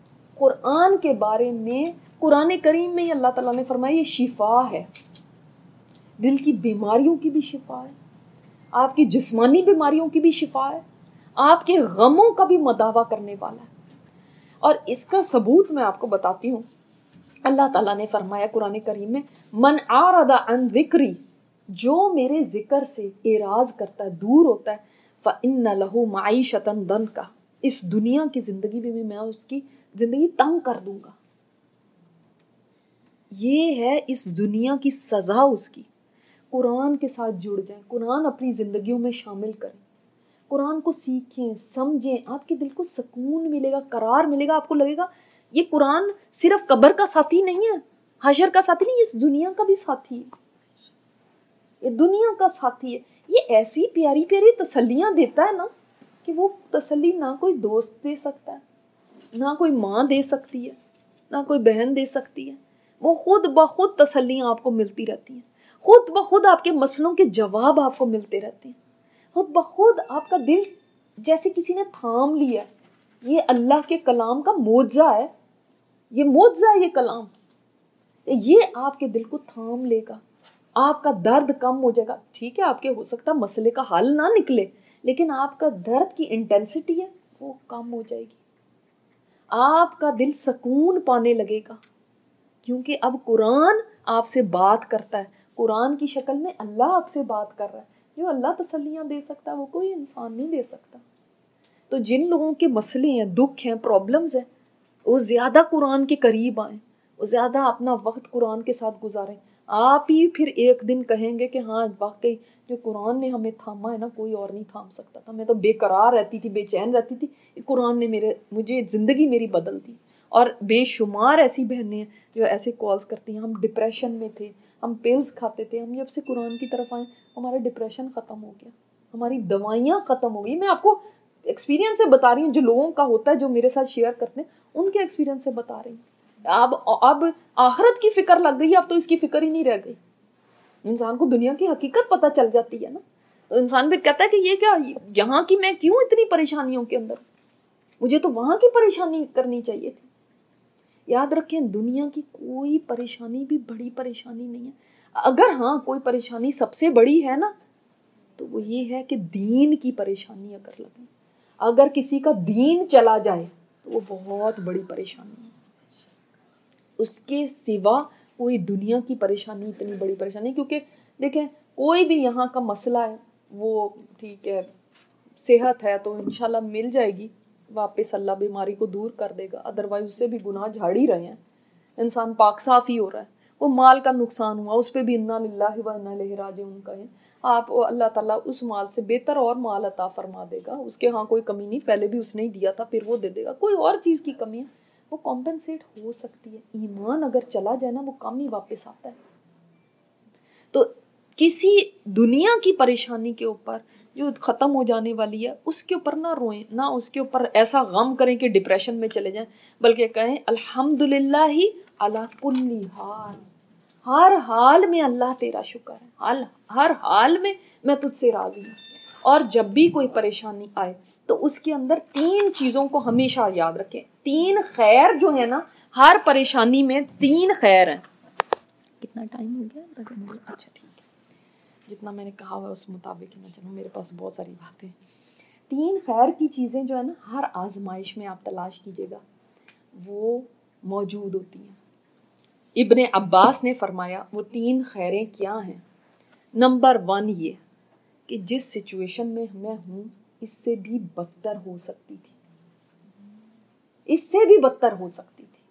قرآن کے بارے میں قرآن کریم میں اللہ تعالیٰ نے فرمایا یہ شفا ہے، دل کی بیماریوں کی بھی شفا ہے، آپ کی جسمانی بیماریوں کی بھی شفا ہے، آپ کے غموں کا بھی مداوع کرنے والا ہے۔ اور اس کا ثبوت میں آپ کو بتاتی ہوں، اللہ تعالیٰ نے فرمایا قرآن کریم میں من اعرض عن ذکری، جو میرے ذکر سے اعراض کرتا ہے، دور ہوتا ہے، فإن له معیشۃ ضنکا، اس دنیا کی زندگی میں میں اس کی زندگی تنگ کر دوں گا۔ یہ ہے اس دنیا کی سزا اس کی۔ قرآن کے ساتھ جڑ جائیں، قرآن اپنی زندگیوں میں شامل کریں، قرآن کو سیکھیں، سمجھیں، آپ کے دل کو سکون ملے گا، قرار ملے گا، آپ کو لگے گا یہ قرآن صرف قبر کا ساتھی نہیں ہے، حشر کا ساتھی نہیں، اس دنیا کا بھی ساتھی ہے، یہ دنیا کا ساتھی ہے۔ یہ ایسی پیاری پیاری تسلیاں دیتا ہے نا کہ وہ تسلی نہ کوئی دوست دے سکتا ہے، نہ کوئی ماں دے سکتی ہے، نہ کوئی بہن دے سکتی ہے۔ وہ خود بخود تسلیاں آپ کو ملتی رہتی ہیں، خود بخود آپ کے مسئلوں کے جواب آپ کو ملتے رہتے ہیں، خود بخود آپ کا دل جیسے کسی نے تھام لیا ہے۔ یہ اللہ کے کلام کا معجزہ ہے، یہ معجزہ ہے، یہ کلام یہ آپ کے دل کو تھام لے گا، آپ کا درد کم ہو جائے گا۔ ٹھیک ہے، آپ کے ہو سکتا مسئلے کا حل نہ نکلے، لیکن آپ کا درد کی انٹینسٹی ہے وہ کم ہو جائے گی، آپ کا دل سکون پانے لگے گا، کیونکہ اب قرآن آپ سے بات کرتا ہے، قرآن کی شکل میں اللہ آپ سے بات کر رہا ہے۔ جو اللہ تسلیاں دے سکتا ہے وہ کوئی انسان نہیں دے سکتا۔ تو جن لوگوں کے مسئلے ہیں، دکھ ہیں، پرابلمز ہیں، وہ زیادہ قرآن کے قریب آئیں، وہ زیادہ اپنا وقت قرآن کے ساتھ گزاریں۔ آپ ہی پھر ایک دن کہیں گے کہ ہاں واقعی جو قرآن نے ہمیں تھاما ہے نا، کوئی اور نہیں تھام سکتا تھا، میں تو بے قرار رہتی تھی، بے چین رہتی تھی، قرآن نے میرے مجھے زندگی میری بدل دی۔ اور بے شمار ایسی بہنیں ہیں جو ایسے کالز کرتی ہیں، ہم ڈپریشن میں تھے، ہم پلز کھاتے تھے، ہم جب سے قرآن کی طرف آئیں ہمارا ڈپریشن ختم ہو گیا، ہماری دوائیاں ختم ہو گئی۔ میں آپ کو ایکسپیرینس سے بتا رہی ہوں، جو لوگوں کا ہوتا ہے جو میرے ساتھ شیئر کرتے ہیں ان کے ایکسپیرینس سے بتا رہی ہوں۔ اب اب آخرت کی فکر لگ گئی، اب تو اس کی فکر ہی نہیں رہ گئی۔ انسان کو دنیا کی حقیقت پتہ چل جاتی ہے نا، تو انسان پھر کہتا ہے کہ یہ کیا، یہاں کی میں کیوں اتنی پریشانیوں کے اندر، مجھے تو وہاں کی پریشانی کرنی چاہیے تھی۔ یاد رکھیں دنیا کی کوئی پریشانی بھی بڑی پریشانی نہیں ہے، اگر ہاں کوئی پریشانی سب سے بڑی ہے نا تو وہ یہ ہے کہ دین کی پریشانی اگر لگے، اگر کسی کا دین چلا جائے تو وہ بہت بڑی پریشانی ہے۔ اس کے سوا کوئی دنیا کی پریشانی اتنی بڑی پریشانی، کیونکہ دیکھیں کوئی بھی یہاں کا مسئلہ ہے وہ ٹھیک ہے، صحت ہے تو انشاءاللہ مل جائے گی، واپس اللہ بیماری کو دور کر دے گا، ادروائز اس سے بھی گناہ جھاڑ ہی رہے ہیں، انسان پاک صاف ہی ہو رہا ہے۔ وہ مال کا نقصان ہوا اس پہ بھی انا للہ و انا الیہ راجعون کہیں، آپ اللہ تعالیٰ اس مال سے بہتر اور مال عطا فرما دے گا، اس کے ہاں کوئی کمی نہیں، پہلے بھی اس نے ہی دیا تھا پھر وہ دے دے گا، کوئی اور چیز کی کمی ہے وہ کمپنسیٹ ہو سکتی ہے۔ ایمان اگر چلا جائے نا وہ کم ہی واپس آتا ہے۔ تو کسی دنیا کی پریشانی کے اوپر جو ختم ہو جانے والی ہے اس کے اوپر نہ روئیں، نہ اس کے اوپر ایسا غم کریں کہ ڈپریشن میں چلے جائیں، بلکہ کہیں الحمدللہ علی کل حال، ہر حال میں اللہ تیرا شکر ہے، حال ہر حال میں میں تجھ سے راضی ہوں۔ اور جب بھی کوئی پریشانی آئے تو اس کے اندر تین چیزوں کو ہمیشہ یاد رکھیں، تین خیر جو ہے نا، ہر پریشانی میں تین خیر ہیں۔ کتنا ٹائم ہو گیا؟ اچھا ٹھیک ہے، جتنا میں نے کہا ہوا اس مطابق نہ چلو، میرے پاس بہت ساری باتیں۔ تین خیر کی چیزیں جو ہے نا ہر آزمائش میں آپ تلاش کیجیے گا، وہ موجود ہوتی ہیں۔ ابن عباس نے فرمایا وہ تین خیریں کیا ہیں؟ نمبر ون یہ کہ جس سچویشن میں میں ہوں اس سے بھی بدتر ہو سکتی تھی، اس سے بھی بدتر ہو سکتی تھی۔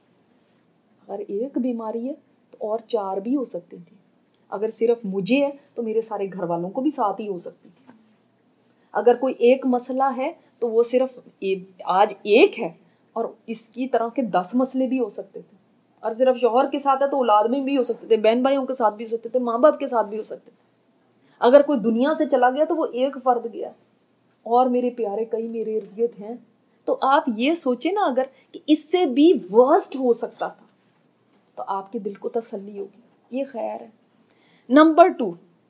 اگر ایک بیماری ہے تو اور چار بھی ہو سکتی تھی، اگر صرف مجھے ہے تو میرے سارے گھر والوں کو بھی ساتھ ہی ہو سکتی تھی، اگر کوئی ایک مسئلہ ہے تو وہ صرف آج ایک ہے اور اس کی طرح کے دس مسئلے بھی ہو سکتے تھے، اور صرف شوہر کے ساتھ ہے تو اولاد میں بھی ہو سکتے تھے، بہن بھائیوں کے ساتھ بھی ہو سکتے تھے، ماں باپ کے ساتھ بھی ہو سکتے تھے۔ اگر کوئی دنیا سے چلا گیا تو وہ ایک فرد گیا، اور میرے پیارے کئی میرے ارد گرد ہیں، تو آپ یہ سوچیں نا اگر کہ اس سے بھی ورسٹ ہو سکتا تھا تو آپ کے دل کو تسلی ہوگی، یہ خیر ہے۔ نمبر ٹو،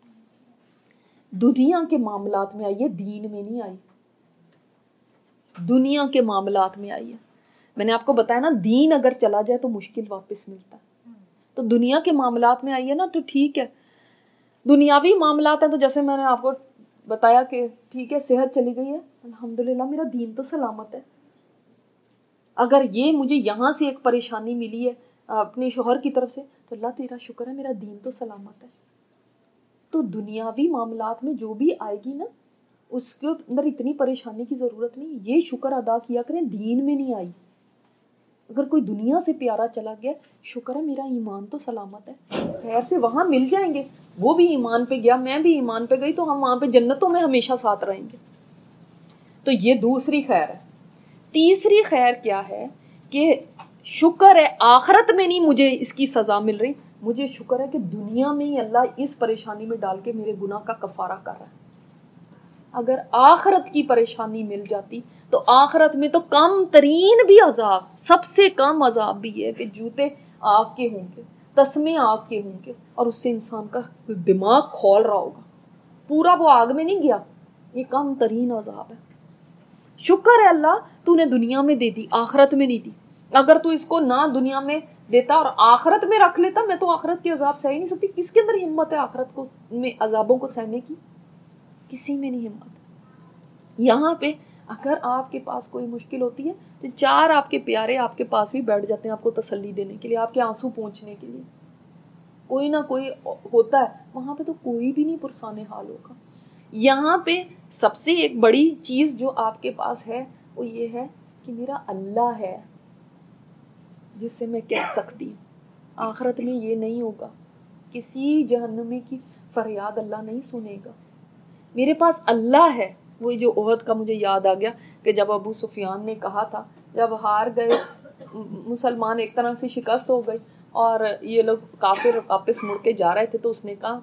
دنیا کے معاملات میں آئیے، دین میں نہیں آئی، دنیا کے معاملات میں آئیے۔ میں نے آپ کو بتایا نا دین اگر چلا جائے تو مشکل واپس ملتا ہے. تو دنیا کے معاملات میں آئیے نا تو ٹھیک ہے, دنیاوی معاملات ہیں تو جیسے میں نے آپ کو بتایا کہ ٹھیک ہے صحت چلی گئی ہے, الحمدللہ میرا دین تو سلامت ہے. اگر یہ مجھے یہاں سے ایک پریشانی ملی ہے اپنے شوہر کی طرف سے تو اللہ تیرا شکر ہے میرا دین تو سلامت ہے. تو دنیاوی معاملات میں جو بھی آئے گی نا اس کے اندر اتنی پریشانی کی ضرورت نہیں, یہ شکر ادا کیا کریں دین میں نہیں آئی. اگر کوئی دنیا سے پیارا چلا گیا شکر ہے میرا ایمان تو سلامت ہے, خیر سے وہاں مل جائیں گے, وہ بھی ایمان پہ گیا میں بھی ایمان پہ گئی تو ہم وہاں پہ جنتوں میں ہمیشہ ساتھ رہیں گے. تو یہ دوسری خیر ہے. تیسری خیر کیا ہے کہ شکر ہے آخرت میں نہیں مجھے اس کی سزا مل رہی, مجھے شکر ہے کہ دنیا میں ہی اللہ اس پریشانی میں ڈال کے میرے گناہ کا کفارہ کر رہا ہے. اگر آخرت کی پریشانی مل جاتی تو آخرت میں تو کم ترین بھی عذاب, سب سے کم عذاب بھی ہے کہ جوتے آگ کے ہوں گے, تسمے آگ کے ہوں گے, اور اس سے انسان کا دماغ کھول رہا ہوگا, پورا وہ آگ میں نہیں گیا, یہ کم ترین عذاب ہے. شکر ہے اللہ تو نے دنیا میں دے دی آخرت میں نہیں دی. اگر تو اس کو نہ دنیا میں دیتا اور آخرت میں رکھ لیتا, میں تو آخرت کے عذاب سہ ہی نہیں سکتی. کس کے اندر ہمت ہے آخرت کو میں عذابوں کو سہنے کی؟ کسی میں نہیں ہمت. یہاں پہ اگر آپ کے پاس کوئی مشکل ہوتی ہے تو چار آپ کے پیارے آپ کے پاس بھی بیٹھ جاتے ہیں آپ کو تسلی دینے کے لیے, آپ کے آنسو پہنچنے کے لیے. کوئی نہ کوئی ہوتا ہے وہاں پہ, تو کوئی بھی نہیں پرسان حال ہوگا. یہاں پہ سب سے ایک بڑی چیز جو آپ کے پاس ہے وہ یہ ہے کہ میرا اللہ ہے جس سے میں کہہ سکتی ہوں. آخرت میں یہ نہیں ہوگا, کسی جہنمی کی فریاد اللہ نہیں سنے گا. میرے پاس اللہ ہے. وہی جو احد کا مجھے یاد آ گیا کہ جب ابو سفیان نے کہا تھا, جب ہار گئے مسلمان, ایک طرح سے شکست ہو گئی اور یہ لوگ کافر واپس مڑ کے جا رہے تھے, تو اس نے کہا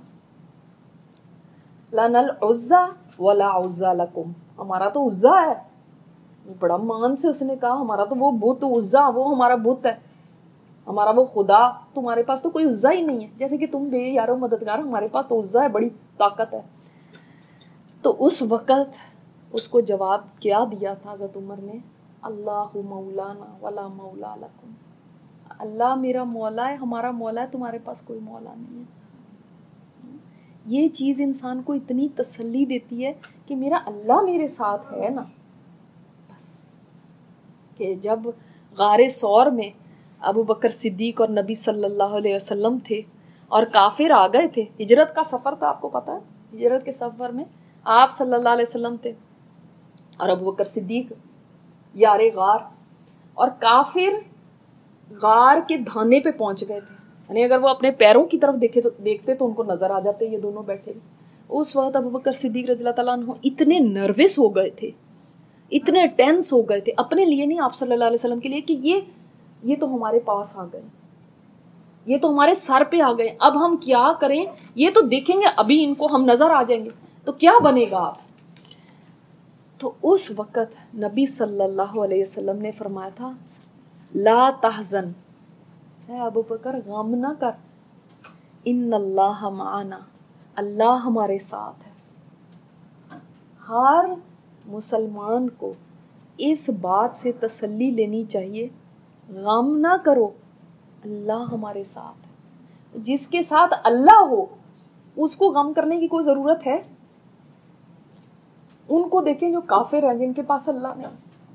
لَنَا الْعُزَّى وَلَا عُزَّى لَكُمْ, ہمارا تو عزا ہے. بڑا مان سے اس نے کہا ہمارا تو وہ بت عزا, وہ ہمارا بت ہے, ہمارا وہ خدا, تمہارے پاس تو کوئی عزا ہی نہیں ہے, جیسے کہ تم بے یارو مددگار, ہمارے پاس تو عزا ہے, بڑی طاقت ہے. تو اس وقت اس کو جواب کیا دیا تھا حضرت عمر نے, اللہ مولانا ولا مولا لکم, اللہ میرا مولا ہے, ہمارا مولا ہے, تمہارے پاس کوئی مولا نہیں ہے. یہ چیز انسان کو اتنی تسلی دیتی ہے کہ میرا اللہ میرے ساتھ ہے نا. بس کہ جب غار ثور میں ابو بکر صدیق اور نبی صلی اللہ علیہ وسلم تھے اور کافر آ گئے تھے, ہجرت کا سفر تھا, آپ کو پتا ہے ہجرت کے سفر میں آپ صلی اللہ علیہ وسلم تھے اور ابو بکر صدیق یار غار, اور کافر غار کے دھانے پہ پہنچ گئے تھے. یعنی اگر وہ اپنے پیروں کی طرف دیکھے تو دیکھتے تو ان کو نظر آ جاتے یہ دونوں بیٹھے. اس وقت ابو بکر صدیق رضی اللہ تعالیٰ عنہ اتنے نروس ہو گئے تھے, اتنے ٹینس ہو گئے تھے, اپنے لیے نہیں آپ صلی اللہ علیہ وسلم کے لیے, کہ یہ یہ تو ہمارے پاس آ گئے, یہ تو ہمارے سر پہ آ گئے, اب ہم کیا کریں, یہ تو دیکھیں گے ابھی ان کو ہم نظر آ جائیں گے تو کیا بنے گا آپ. تو اس وقت نبی صلی اللہ علیہ وسلم نے فرمایا تھا لا تحزن, اے ابو بکر غم نہ کر, ان اللہ معنا, اللہ ہمارے ساتھ ہے. ہر مسلمان کو اس بات سے تسلی لینی چاہیے, غم نہ کرو, اللہ ہمارے ساتھ ہے. جس کے ساتھ اللہ ہو اس کو غم کرنے کی کوئی ضرورت ہے؟ ان کو دیکھیں جو کافر ہیں, جن کے پاس اللہ نہیں.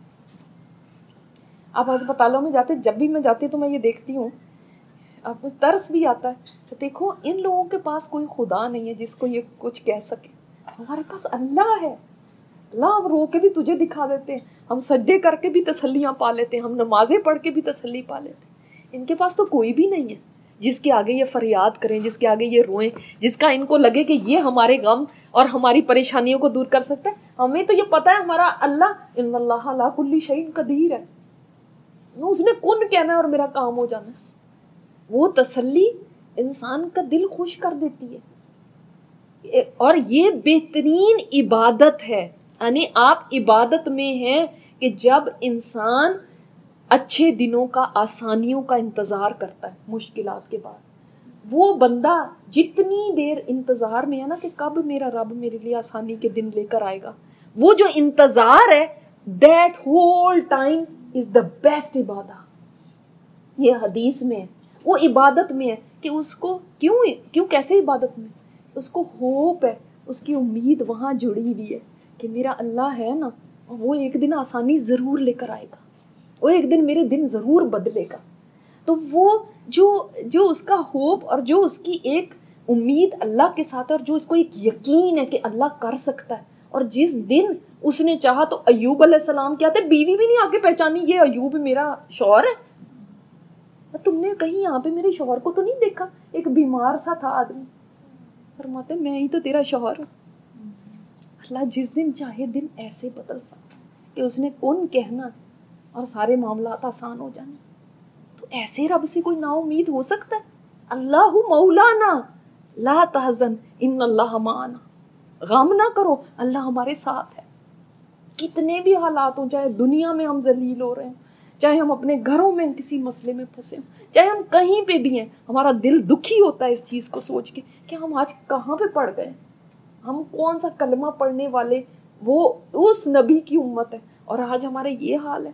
آپ ہسپتالوں میں جاتے, جب بھی میں جاتی تو میں یہ دیکھتی ہوں, آپ کو ترس بھی آتا ہے کہ دیکھو ان لوگوں کے پاس کوئی خدا نہیں ہے جس کو یہ کچھ کہہ سکے, ہمارے پاس اللہ ہے. اللہ ہم رو کے بھی تجھے دکھا دیتے ہیں, ہم سجدے کر کے بھی تسلیاں پا لیتے ہیں, ہم نمازیں پڑھ کے بھی تسلی پا لیتے ہیں. ان کے پاس تو کوئی بھی نہیں ہے جس کے آگے یہ فریاد کریں, جس کے آگے یہ روئیں, جس کا ان کو لگے کہ یہ ہمارے غم اور ہماری پریشانیوں کو دور کر سکتا ہے. ہمیں تو یہ پتا ہے ہمارا اللہ ان اللہ علی کل شیء قدیر ہے, اس نے کن کہنا ہے اور میرا کام ہو جانا ہے. وہ تسلی انسان کا دل خوش کر دیتی ہے, اور یہ بہترین عبادت ہے. یعنی آپ عبادت میں ہیں کہ جب انسان اچھے دنوں کا, آسانیوں کا انتظار کرتا ہے مشکلات کے بعد. وہ بندہ جتنی دیر انتظار میں ہے نا کہ کب میرا رب میرے لیے آسانی کے دن لے کر آئے گا, وہ جو انتظار ہے, that whole time is the best عبادت. یہ حدیث میں ہے, وہ عبادت میں ہے کہ اس کو کیوں کیوں کیسے عبادت میں اس کو ہوپ ہے, اس کی امید وہاں جڑی ہوئی ہے کہ میرا اللہ ہے نا, وہ ایک دن آسانی ضرور لے کر آئے گا, وہ ایک دن میرے دن ضرور بدلے گا. تو وہ جو جو اس کا ہوپ اور جو اس کی ایک امید اللہ کے ساتھ ہے, اور جو اس کو ایک یقین ہے کہ اللہ کر سکتا ہے, اور جس دن اس نے چاہا تو ایوب علیہ السلام کیا تھے, بیوی بھی نہیں آ کے پہچانی یہ ایوب میرا شوہر ہے. تم نے کہیں یہاں پہ میرے شوہر کو تو نہیں دیکھا, ایک بیمار سا تھا آدمی, فرماتے میں ہی تو تیرا شوہر ہوں. اللہ جس دن چاہے دن ایسے بدل سکتا کہ اس نے کون کہنا اور سارے معاملات آسان ہو جانے. تو ایسے رب سے کوئی نا امید ہو سکتا ہے؟ اللہ مولانا لا تحزن ان اللہ معنا, غم نہ کرو اللہ ہمارے ساتھ ہے. کتنے بھی حالات ہوں, چاہے دنیا میں ہم ذلیل ہو رہے ہیں, چاہے ہم اپنے گھروں میں کسی مسئلے میں پھنسے ہوں, چاہے ہم کہیں پہ بھی ہیں, ہمارا دل دکھی ہوتا ہے اس چیز کو سوچ کے کہ ہم آج کہاں پہ پڑ گئے, ہم کون سا کلمہ پڑھنے والے وہ اس نبی کی امت ہے, اور آج ہمارے یہ حال ہے.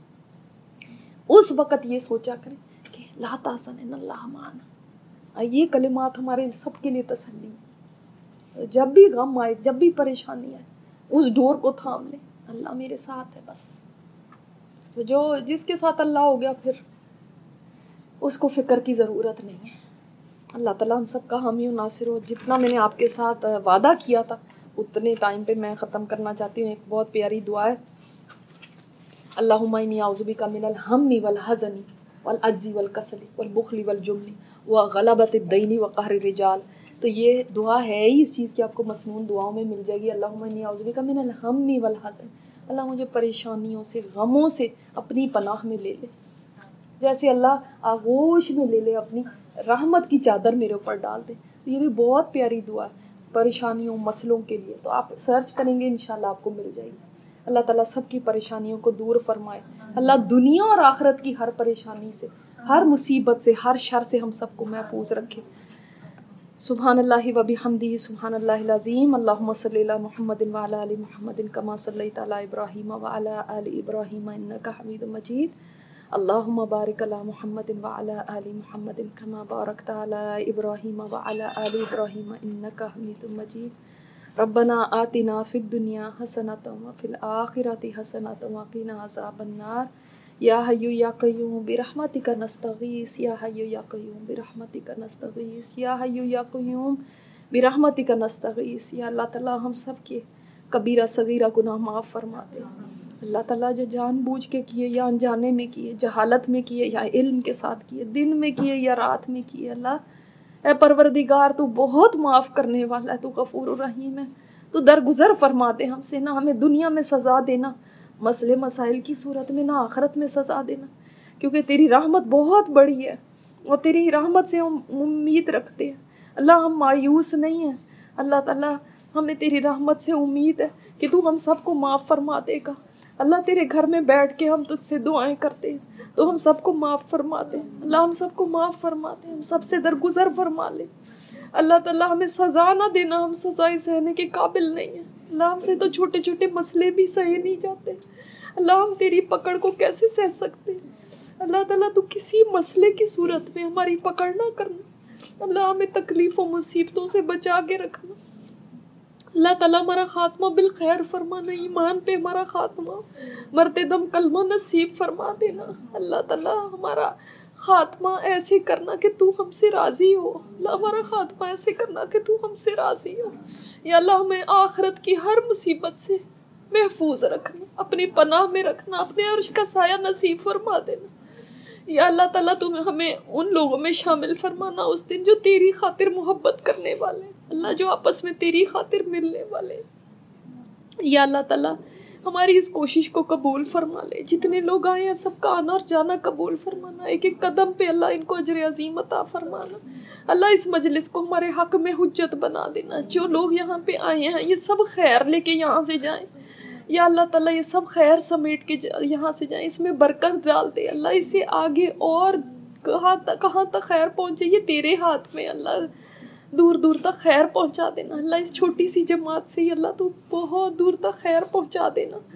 اس وقت یہ سوچا کریں کہ لا تحزن ان اللہ معنا. یہ کلمات ہمارے سب کے لیے تسلی ہے. جب بھی غم آئے, جب بھی پریشانی آئے, اس ڈور کو تھام لیں, اللہ میرے ساتھ ہے بس. تو جو جس کے ساتھ اللہ ہو گیا پھر اس کو فکر کی ضرورت نہیں ہے. اللہ تعالیٰ ہم سب کا حامی و ناصر ہو. جتنا میں نے آپ کے ساتھ وعدہ کیا تھا اتنے ٹائم پہ میں ختم کرنا چاہتی ہوں. ایک بہت پیاری دعا ہے, اللہم انی اعوذ بک من الہم والحزن والعجز والکسل والبخل والجبن وغلبۃ الدین وقہر الرجال. تو یہ دعا ہے ہی اس چیز کی, آپ کو مسنون دعاؤں میں مل جائے گی. اللہم انی اعوذ بک من الہم والحزن, اللہ مجھے پریشانیوں سے, غموں سے اپنی پناہ میں لے لے, جیسے اللہ آغوش میں لے لے, اپنی رحمت کی چادر میرے اوپر ڈال دے. یہ بھی بہت پیاری دعا ہے پریشانیوں مسئلوں کے لیے. تو آپ سرچ کریں گے انشاءاللہ آپ کو مل جائے گی. اللہ تعالیٰ سب کی پریشانیوں کو دور فرمائے. اللہ دنیا اور آخرت کی ہر پریشانی سے, ہر مصیبت سے, ہر شر سے ہم سب کو محفوظ رکھے. سبحان اللہ و بحمدہ سبحان اللہ العظیم. اللہم صلی علی محمد وعلی آل محمد کما صلیت علی ابراہیم وعلی آل ابراہیم انک حمید مجید. اللہم بارک علی محمد وعلی آل محمد کما بارکت علی ابراہیم وعلی آل ابراہیم انک حمید مجید. ربنا آتنا فی الدنیا حسنۃ وفی الآخرۃ حسنۃ وقنا عذاب النار. یا حی یا قیوم برحمتک نستغیث, یا حی یا قیوم برحمتک نستغیث, یا حی یا قیوم برحمتک نستغیث. یا اللہ تعالیٰ ہم سب کے کبیرہ صغیرہ گناہ معاف فرما دے. اللہ تعالیٰ جو جان بوجھ کے کیے یا انجانے میں کیے, جہالت میں کیے یا علم کے ساتھ کیے, دن میں کیے یا رات میں کیے, اللہ اے پروردگار تو بہت معاف کرنے والا ہے, تو غفور الرحیم ہے. تو درگزر فرما دے ہم سے, نہ ہمیں دنیا میں سزا دینا مسئلے مسائل کی صورت میں, نہ آخرت میں سزا دینا, کیونکہ تیری رحمت بہت بڑی ہے اور تیری رحمت سے ہم امید رکھتے ہیں. اللہ ہم مایوس نہیں ہیں, اللہ تعالیٰ ہمیں تیری رحمت سے امید ہے کہ تو ہم سب کو معاف فرما دے گا. اللہ تیرے گھر میں بیٹھ کے ہم تجھ سے دعائیں کرتے ہیں, تو ہم سب کو معاف فرما دے. اللہ ہم سب کو معاف فرما دے, ہم سب سے درگزر فرما لے. اللہ تعالیٰ ہمیں سزا نہ دینا, ہم سزائیں سہنے کے قابل نہیں ہیں. اللہ ہم سے تو چھوٹے چھوٹے مسئلے بھی سہے نہیں جاتے. اللہ ہم تیری پکڑ کو کیسے سہ سکتے. اللہ تعالیٰ تو کسی مسئلے کی صورت میں ہماری پکڑ نہ کرنا. اللہ ہمیں تکلیف و مصیبتوں سے بچا کے رکھنا. اللہ تعالیٰ ہمارا خاتمہ بالخیر فرمانا, ایمان پہ ہمارا خاتمہ, مرتے دم کلمہ نصیب فرما دینا. اللہ تعالیٰ ہمارا خاتمہ ایسے کرنا کہ تو ہم سے راضی ہو. اللہ ہمارا خاتمہ ایسے کرنا کہ تو ہم سے راضی ہو. یا اللہ ہمیں آخرت کی ہر مصیبت سے محفوظ رکھنا, اپنی پناہ میں رکھنا, اپنے عرش کا سایہ نصیب فرما دینا. یا اللہ تعالیٰ تم ہمیں ان لوگوں میں شامل فرمانا اس دن جو تیری خاطر محبت کرنے والے, اللہ جو آپس میں تیری خاطر ملنے والے. یا اللہ تعالیٰ ہماری اس کوشش کو قبول فرما لے. جتنے لوگ آئے ہیں سب کا آنا اور جانا قبول فرمانا. ایک ایک قدم پہ اللہ ان کو اجر عظیم عطا فرمانا. اللہ اس مجلس کو ہمارے حق میں حجت بنا دینا. جو لوگ یہاں پہ آئے ہیں یہ سب خیر لے کے یہاں سے جائیں. یا اللہ تعالیٰ یہ سب خیر سمیٹ کے یہاں سے جائیں, اس میں برکت ڈال دے. اللہ اس سے آگے اور کہاں تک کہاں تک خیر پہنچے یہ تیرے ہاتھ میں. اللہ دور دور تک خیر پہنچا دینا. اللہ اس چھوٹی سی جماعت سے اللہ تو بہت دور تک خیر پہنچا دینا.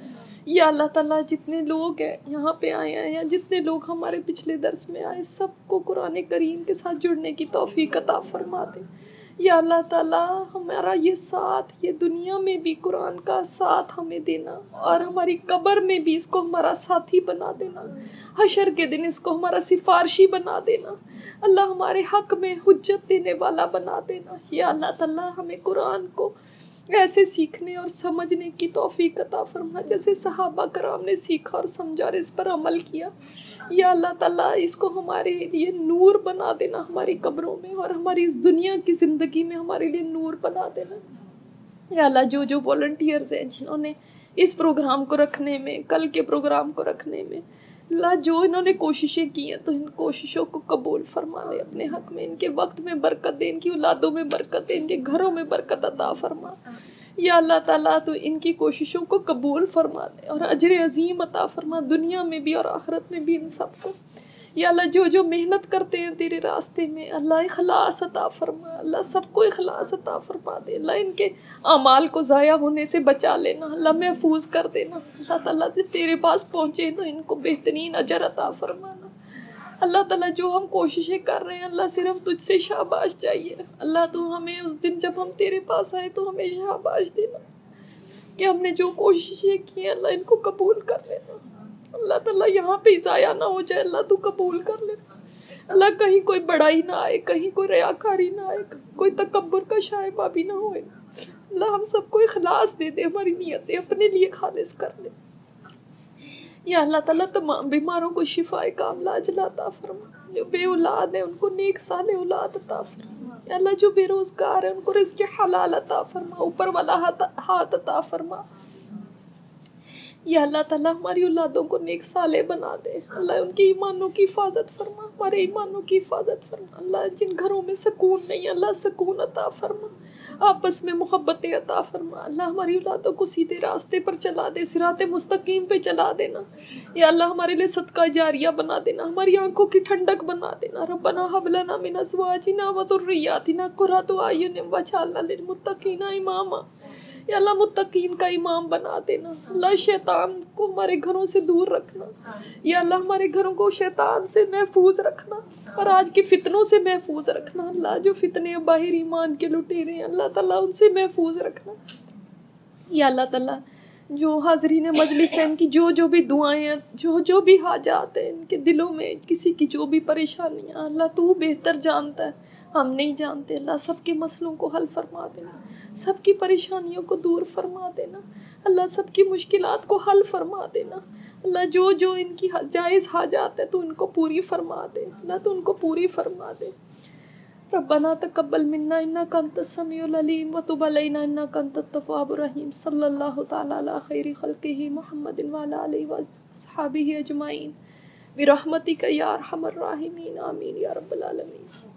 یا اللہ تعالیٰ جتنے لوگ ہیں یہاں پہ آئے ہیں یا جتنے لوگ ہمارے پچھلے درس میں آئے سب کو قرآن کریم کے ساتھ جڑنے کی توفیق عطا فرما دے. یا اللہ تعالیٰ ہمارا یہ ساتھ یہ دنیا میں بھی قرآن کا ساتھ ہمیں دینا اور ہماری قبر میں بھی اس کو ہمارا ساتھی بنا دینا. حشر کے دن اس کو ہمارا سفارشی بنا دینا. اللہ ہمارے حق میں حجت دینے والا بنا دینا. یا اللہ تعالیٰ ہمیں قرآن کو ایسے سیکھنے اور سمجھنے کی توفیق عطا فرما جیسے صحابہ کرام نے سیکھا اور سمجھا اور اس پر عمل کیا. یا اللہ تعالیٰ اس کو ہمارے لیے نور بنا دینا ہماری قبروں میں اور ہماری اس دنیا کی زندگی میں ہمارے لیے نور بنا دینا. یا اللہ جو جو والنٹیئرز ہیں جنہوں نے اس پروگرام کو رکھنے میں کل کے پروگرام کو رکھنے میں اللہ جو انہوں نے کوششیں کی ہیں تو ان کوششوں کو قبول فرما لے اپنے حق میں. ان کے وقت میں برکت دے, ان کی اولادوں میں برکت دے, ان کے گھروں میں برکت عطا فرما. یا اللہ تعالیٰ تو ان کی کوششوں کو قبول فرما دے اور اجر عظیم عطا فرما دنیا میں بھی اور آخرت میں بھی ان سب کو. یا اللہ جو جو محنت کرتے ہیں تیرے راستے میں اللہ اخلاص عطا فرما. اللہ سب کو اخلاص عطا فرما دے. اللہ ان کے اعمال کو ضائع ہونے سے بچا لینا. اللہ محفوظ کر دینا. اللہ تعالیٰ جب تیرے پاس پہنچے تو ان کو بہترین اجر عطا فرمانا. اللہ تعالیٰ جو ہم کوششیں کر رہے ہیں اللہ صرف تجھ سے شاباش چاہیے. اللہ تو ہمیں اس دن جب ہم تیرے پاس آئے تو ہمیں شاباش دینا کہ ہم نے جو کوششیں کی ہیں اللہ ان کو قبول کر لینا. اللہ تعالیٰ یہاں پہ ضائع نہ ہو جائے. اللہ تو قبول کر لینا. اللہ کہیں کوئی بڑائی نہ آئے, کہیں کوئی ریاکاری نہ آئے, کوئی تکبر کا شائبہ بھی نہ ہوئے. اللہ ہم سب کو اخلاص دے دے, ہماری نیتیں اپنے لیے خالص کر لے. یا اللہ تعالیٰ تمام بیماروں کو شفاء کاملہ عاجلہ عطا فرما. جو بے اولاد ہیں ان کو نیک صالح اولاد عطا فرما. یا اللہ جو بے روزگار ہیں ان کو رزق حلال عطا فرما, اوپر والا ہاتھ عطا فرما. یا اللہ تعالیٰ ہماری اولادوں کو نیک صالح بنا دے. اللہ ان کے ایمانوں کی حفاظت فرما, ہمارے ایمانوں کی حفاظت فرما. اللہ جن گھروں میں سکون نہیں اللہ سکون عطا فرما, آپس میں محبتیں عطا فرما. اللہ ہماری اولادوں کو سیدھے راستے پر چلا دے, صراط مستقیم پہ چلا دینا. یا اللہ ہمارے لیے صدقہ جاریہ بنا دینا, ہماری آنکھوں کی ٹھنڈک بنا دینا. ربنا هب لنا من ازواجنا وذرياتنا قرۃ اعین واجعلنا للمتقین اماما. یا اللہ متقین کا امام بنا دینا. اللہ شیطان کو ہمارے گھروں سے دور رکھنا. یا اللہ ہمارے گھروں کو شیطان سے محفوظ رکھنا اور آج کے فتنوں سے محفوظ رکھنا. اللہ جو فتنے باہر ایمان کے لٹیرے ہیں اللہ تعالیٰ ان سے محفوظ رکھنا. یا اللہ تعالیٰ جو حاضرین مجلس ہیں ان کی جو جو بھی دعائیں ہیں جو جو بھی حاجات ہیں ان کے دلوں میں کسی کی جو بھی پریشانیاں اللہ تو بہتر جانتا ہے, ہم نہیں جانتے. اللہ سب کے مسئلوں کو حل فرما دینا, سب کی پریشانیوں کو دور فرما دینا. اللہ سب کی مشکلات کو حل فرما دینا. اللہ جو جو ان کی جائز حاجات ہے تو ان کو پوری فرما دے. اللہ تو ان کو پوری فرما دے. ربنا تقبل منا انک انت السمیع العلیم وتب علینا انک انت التواب الرحیم. صلی اللہ تعالی علی خیر خلقہ محمد وعلی آلہ واصحابہ اجمعین برحمتک یا ارحم الراحمین. آمین یا رب العالمین.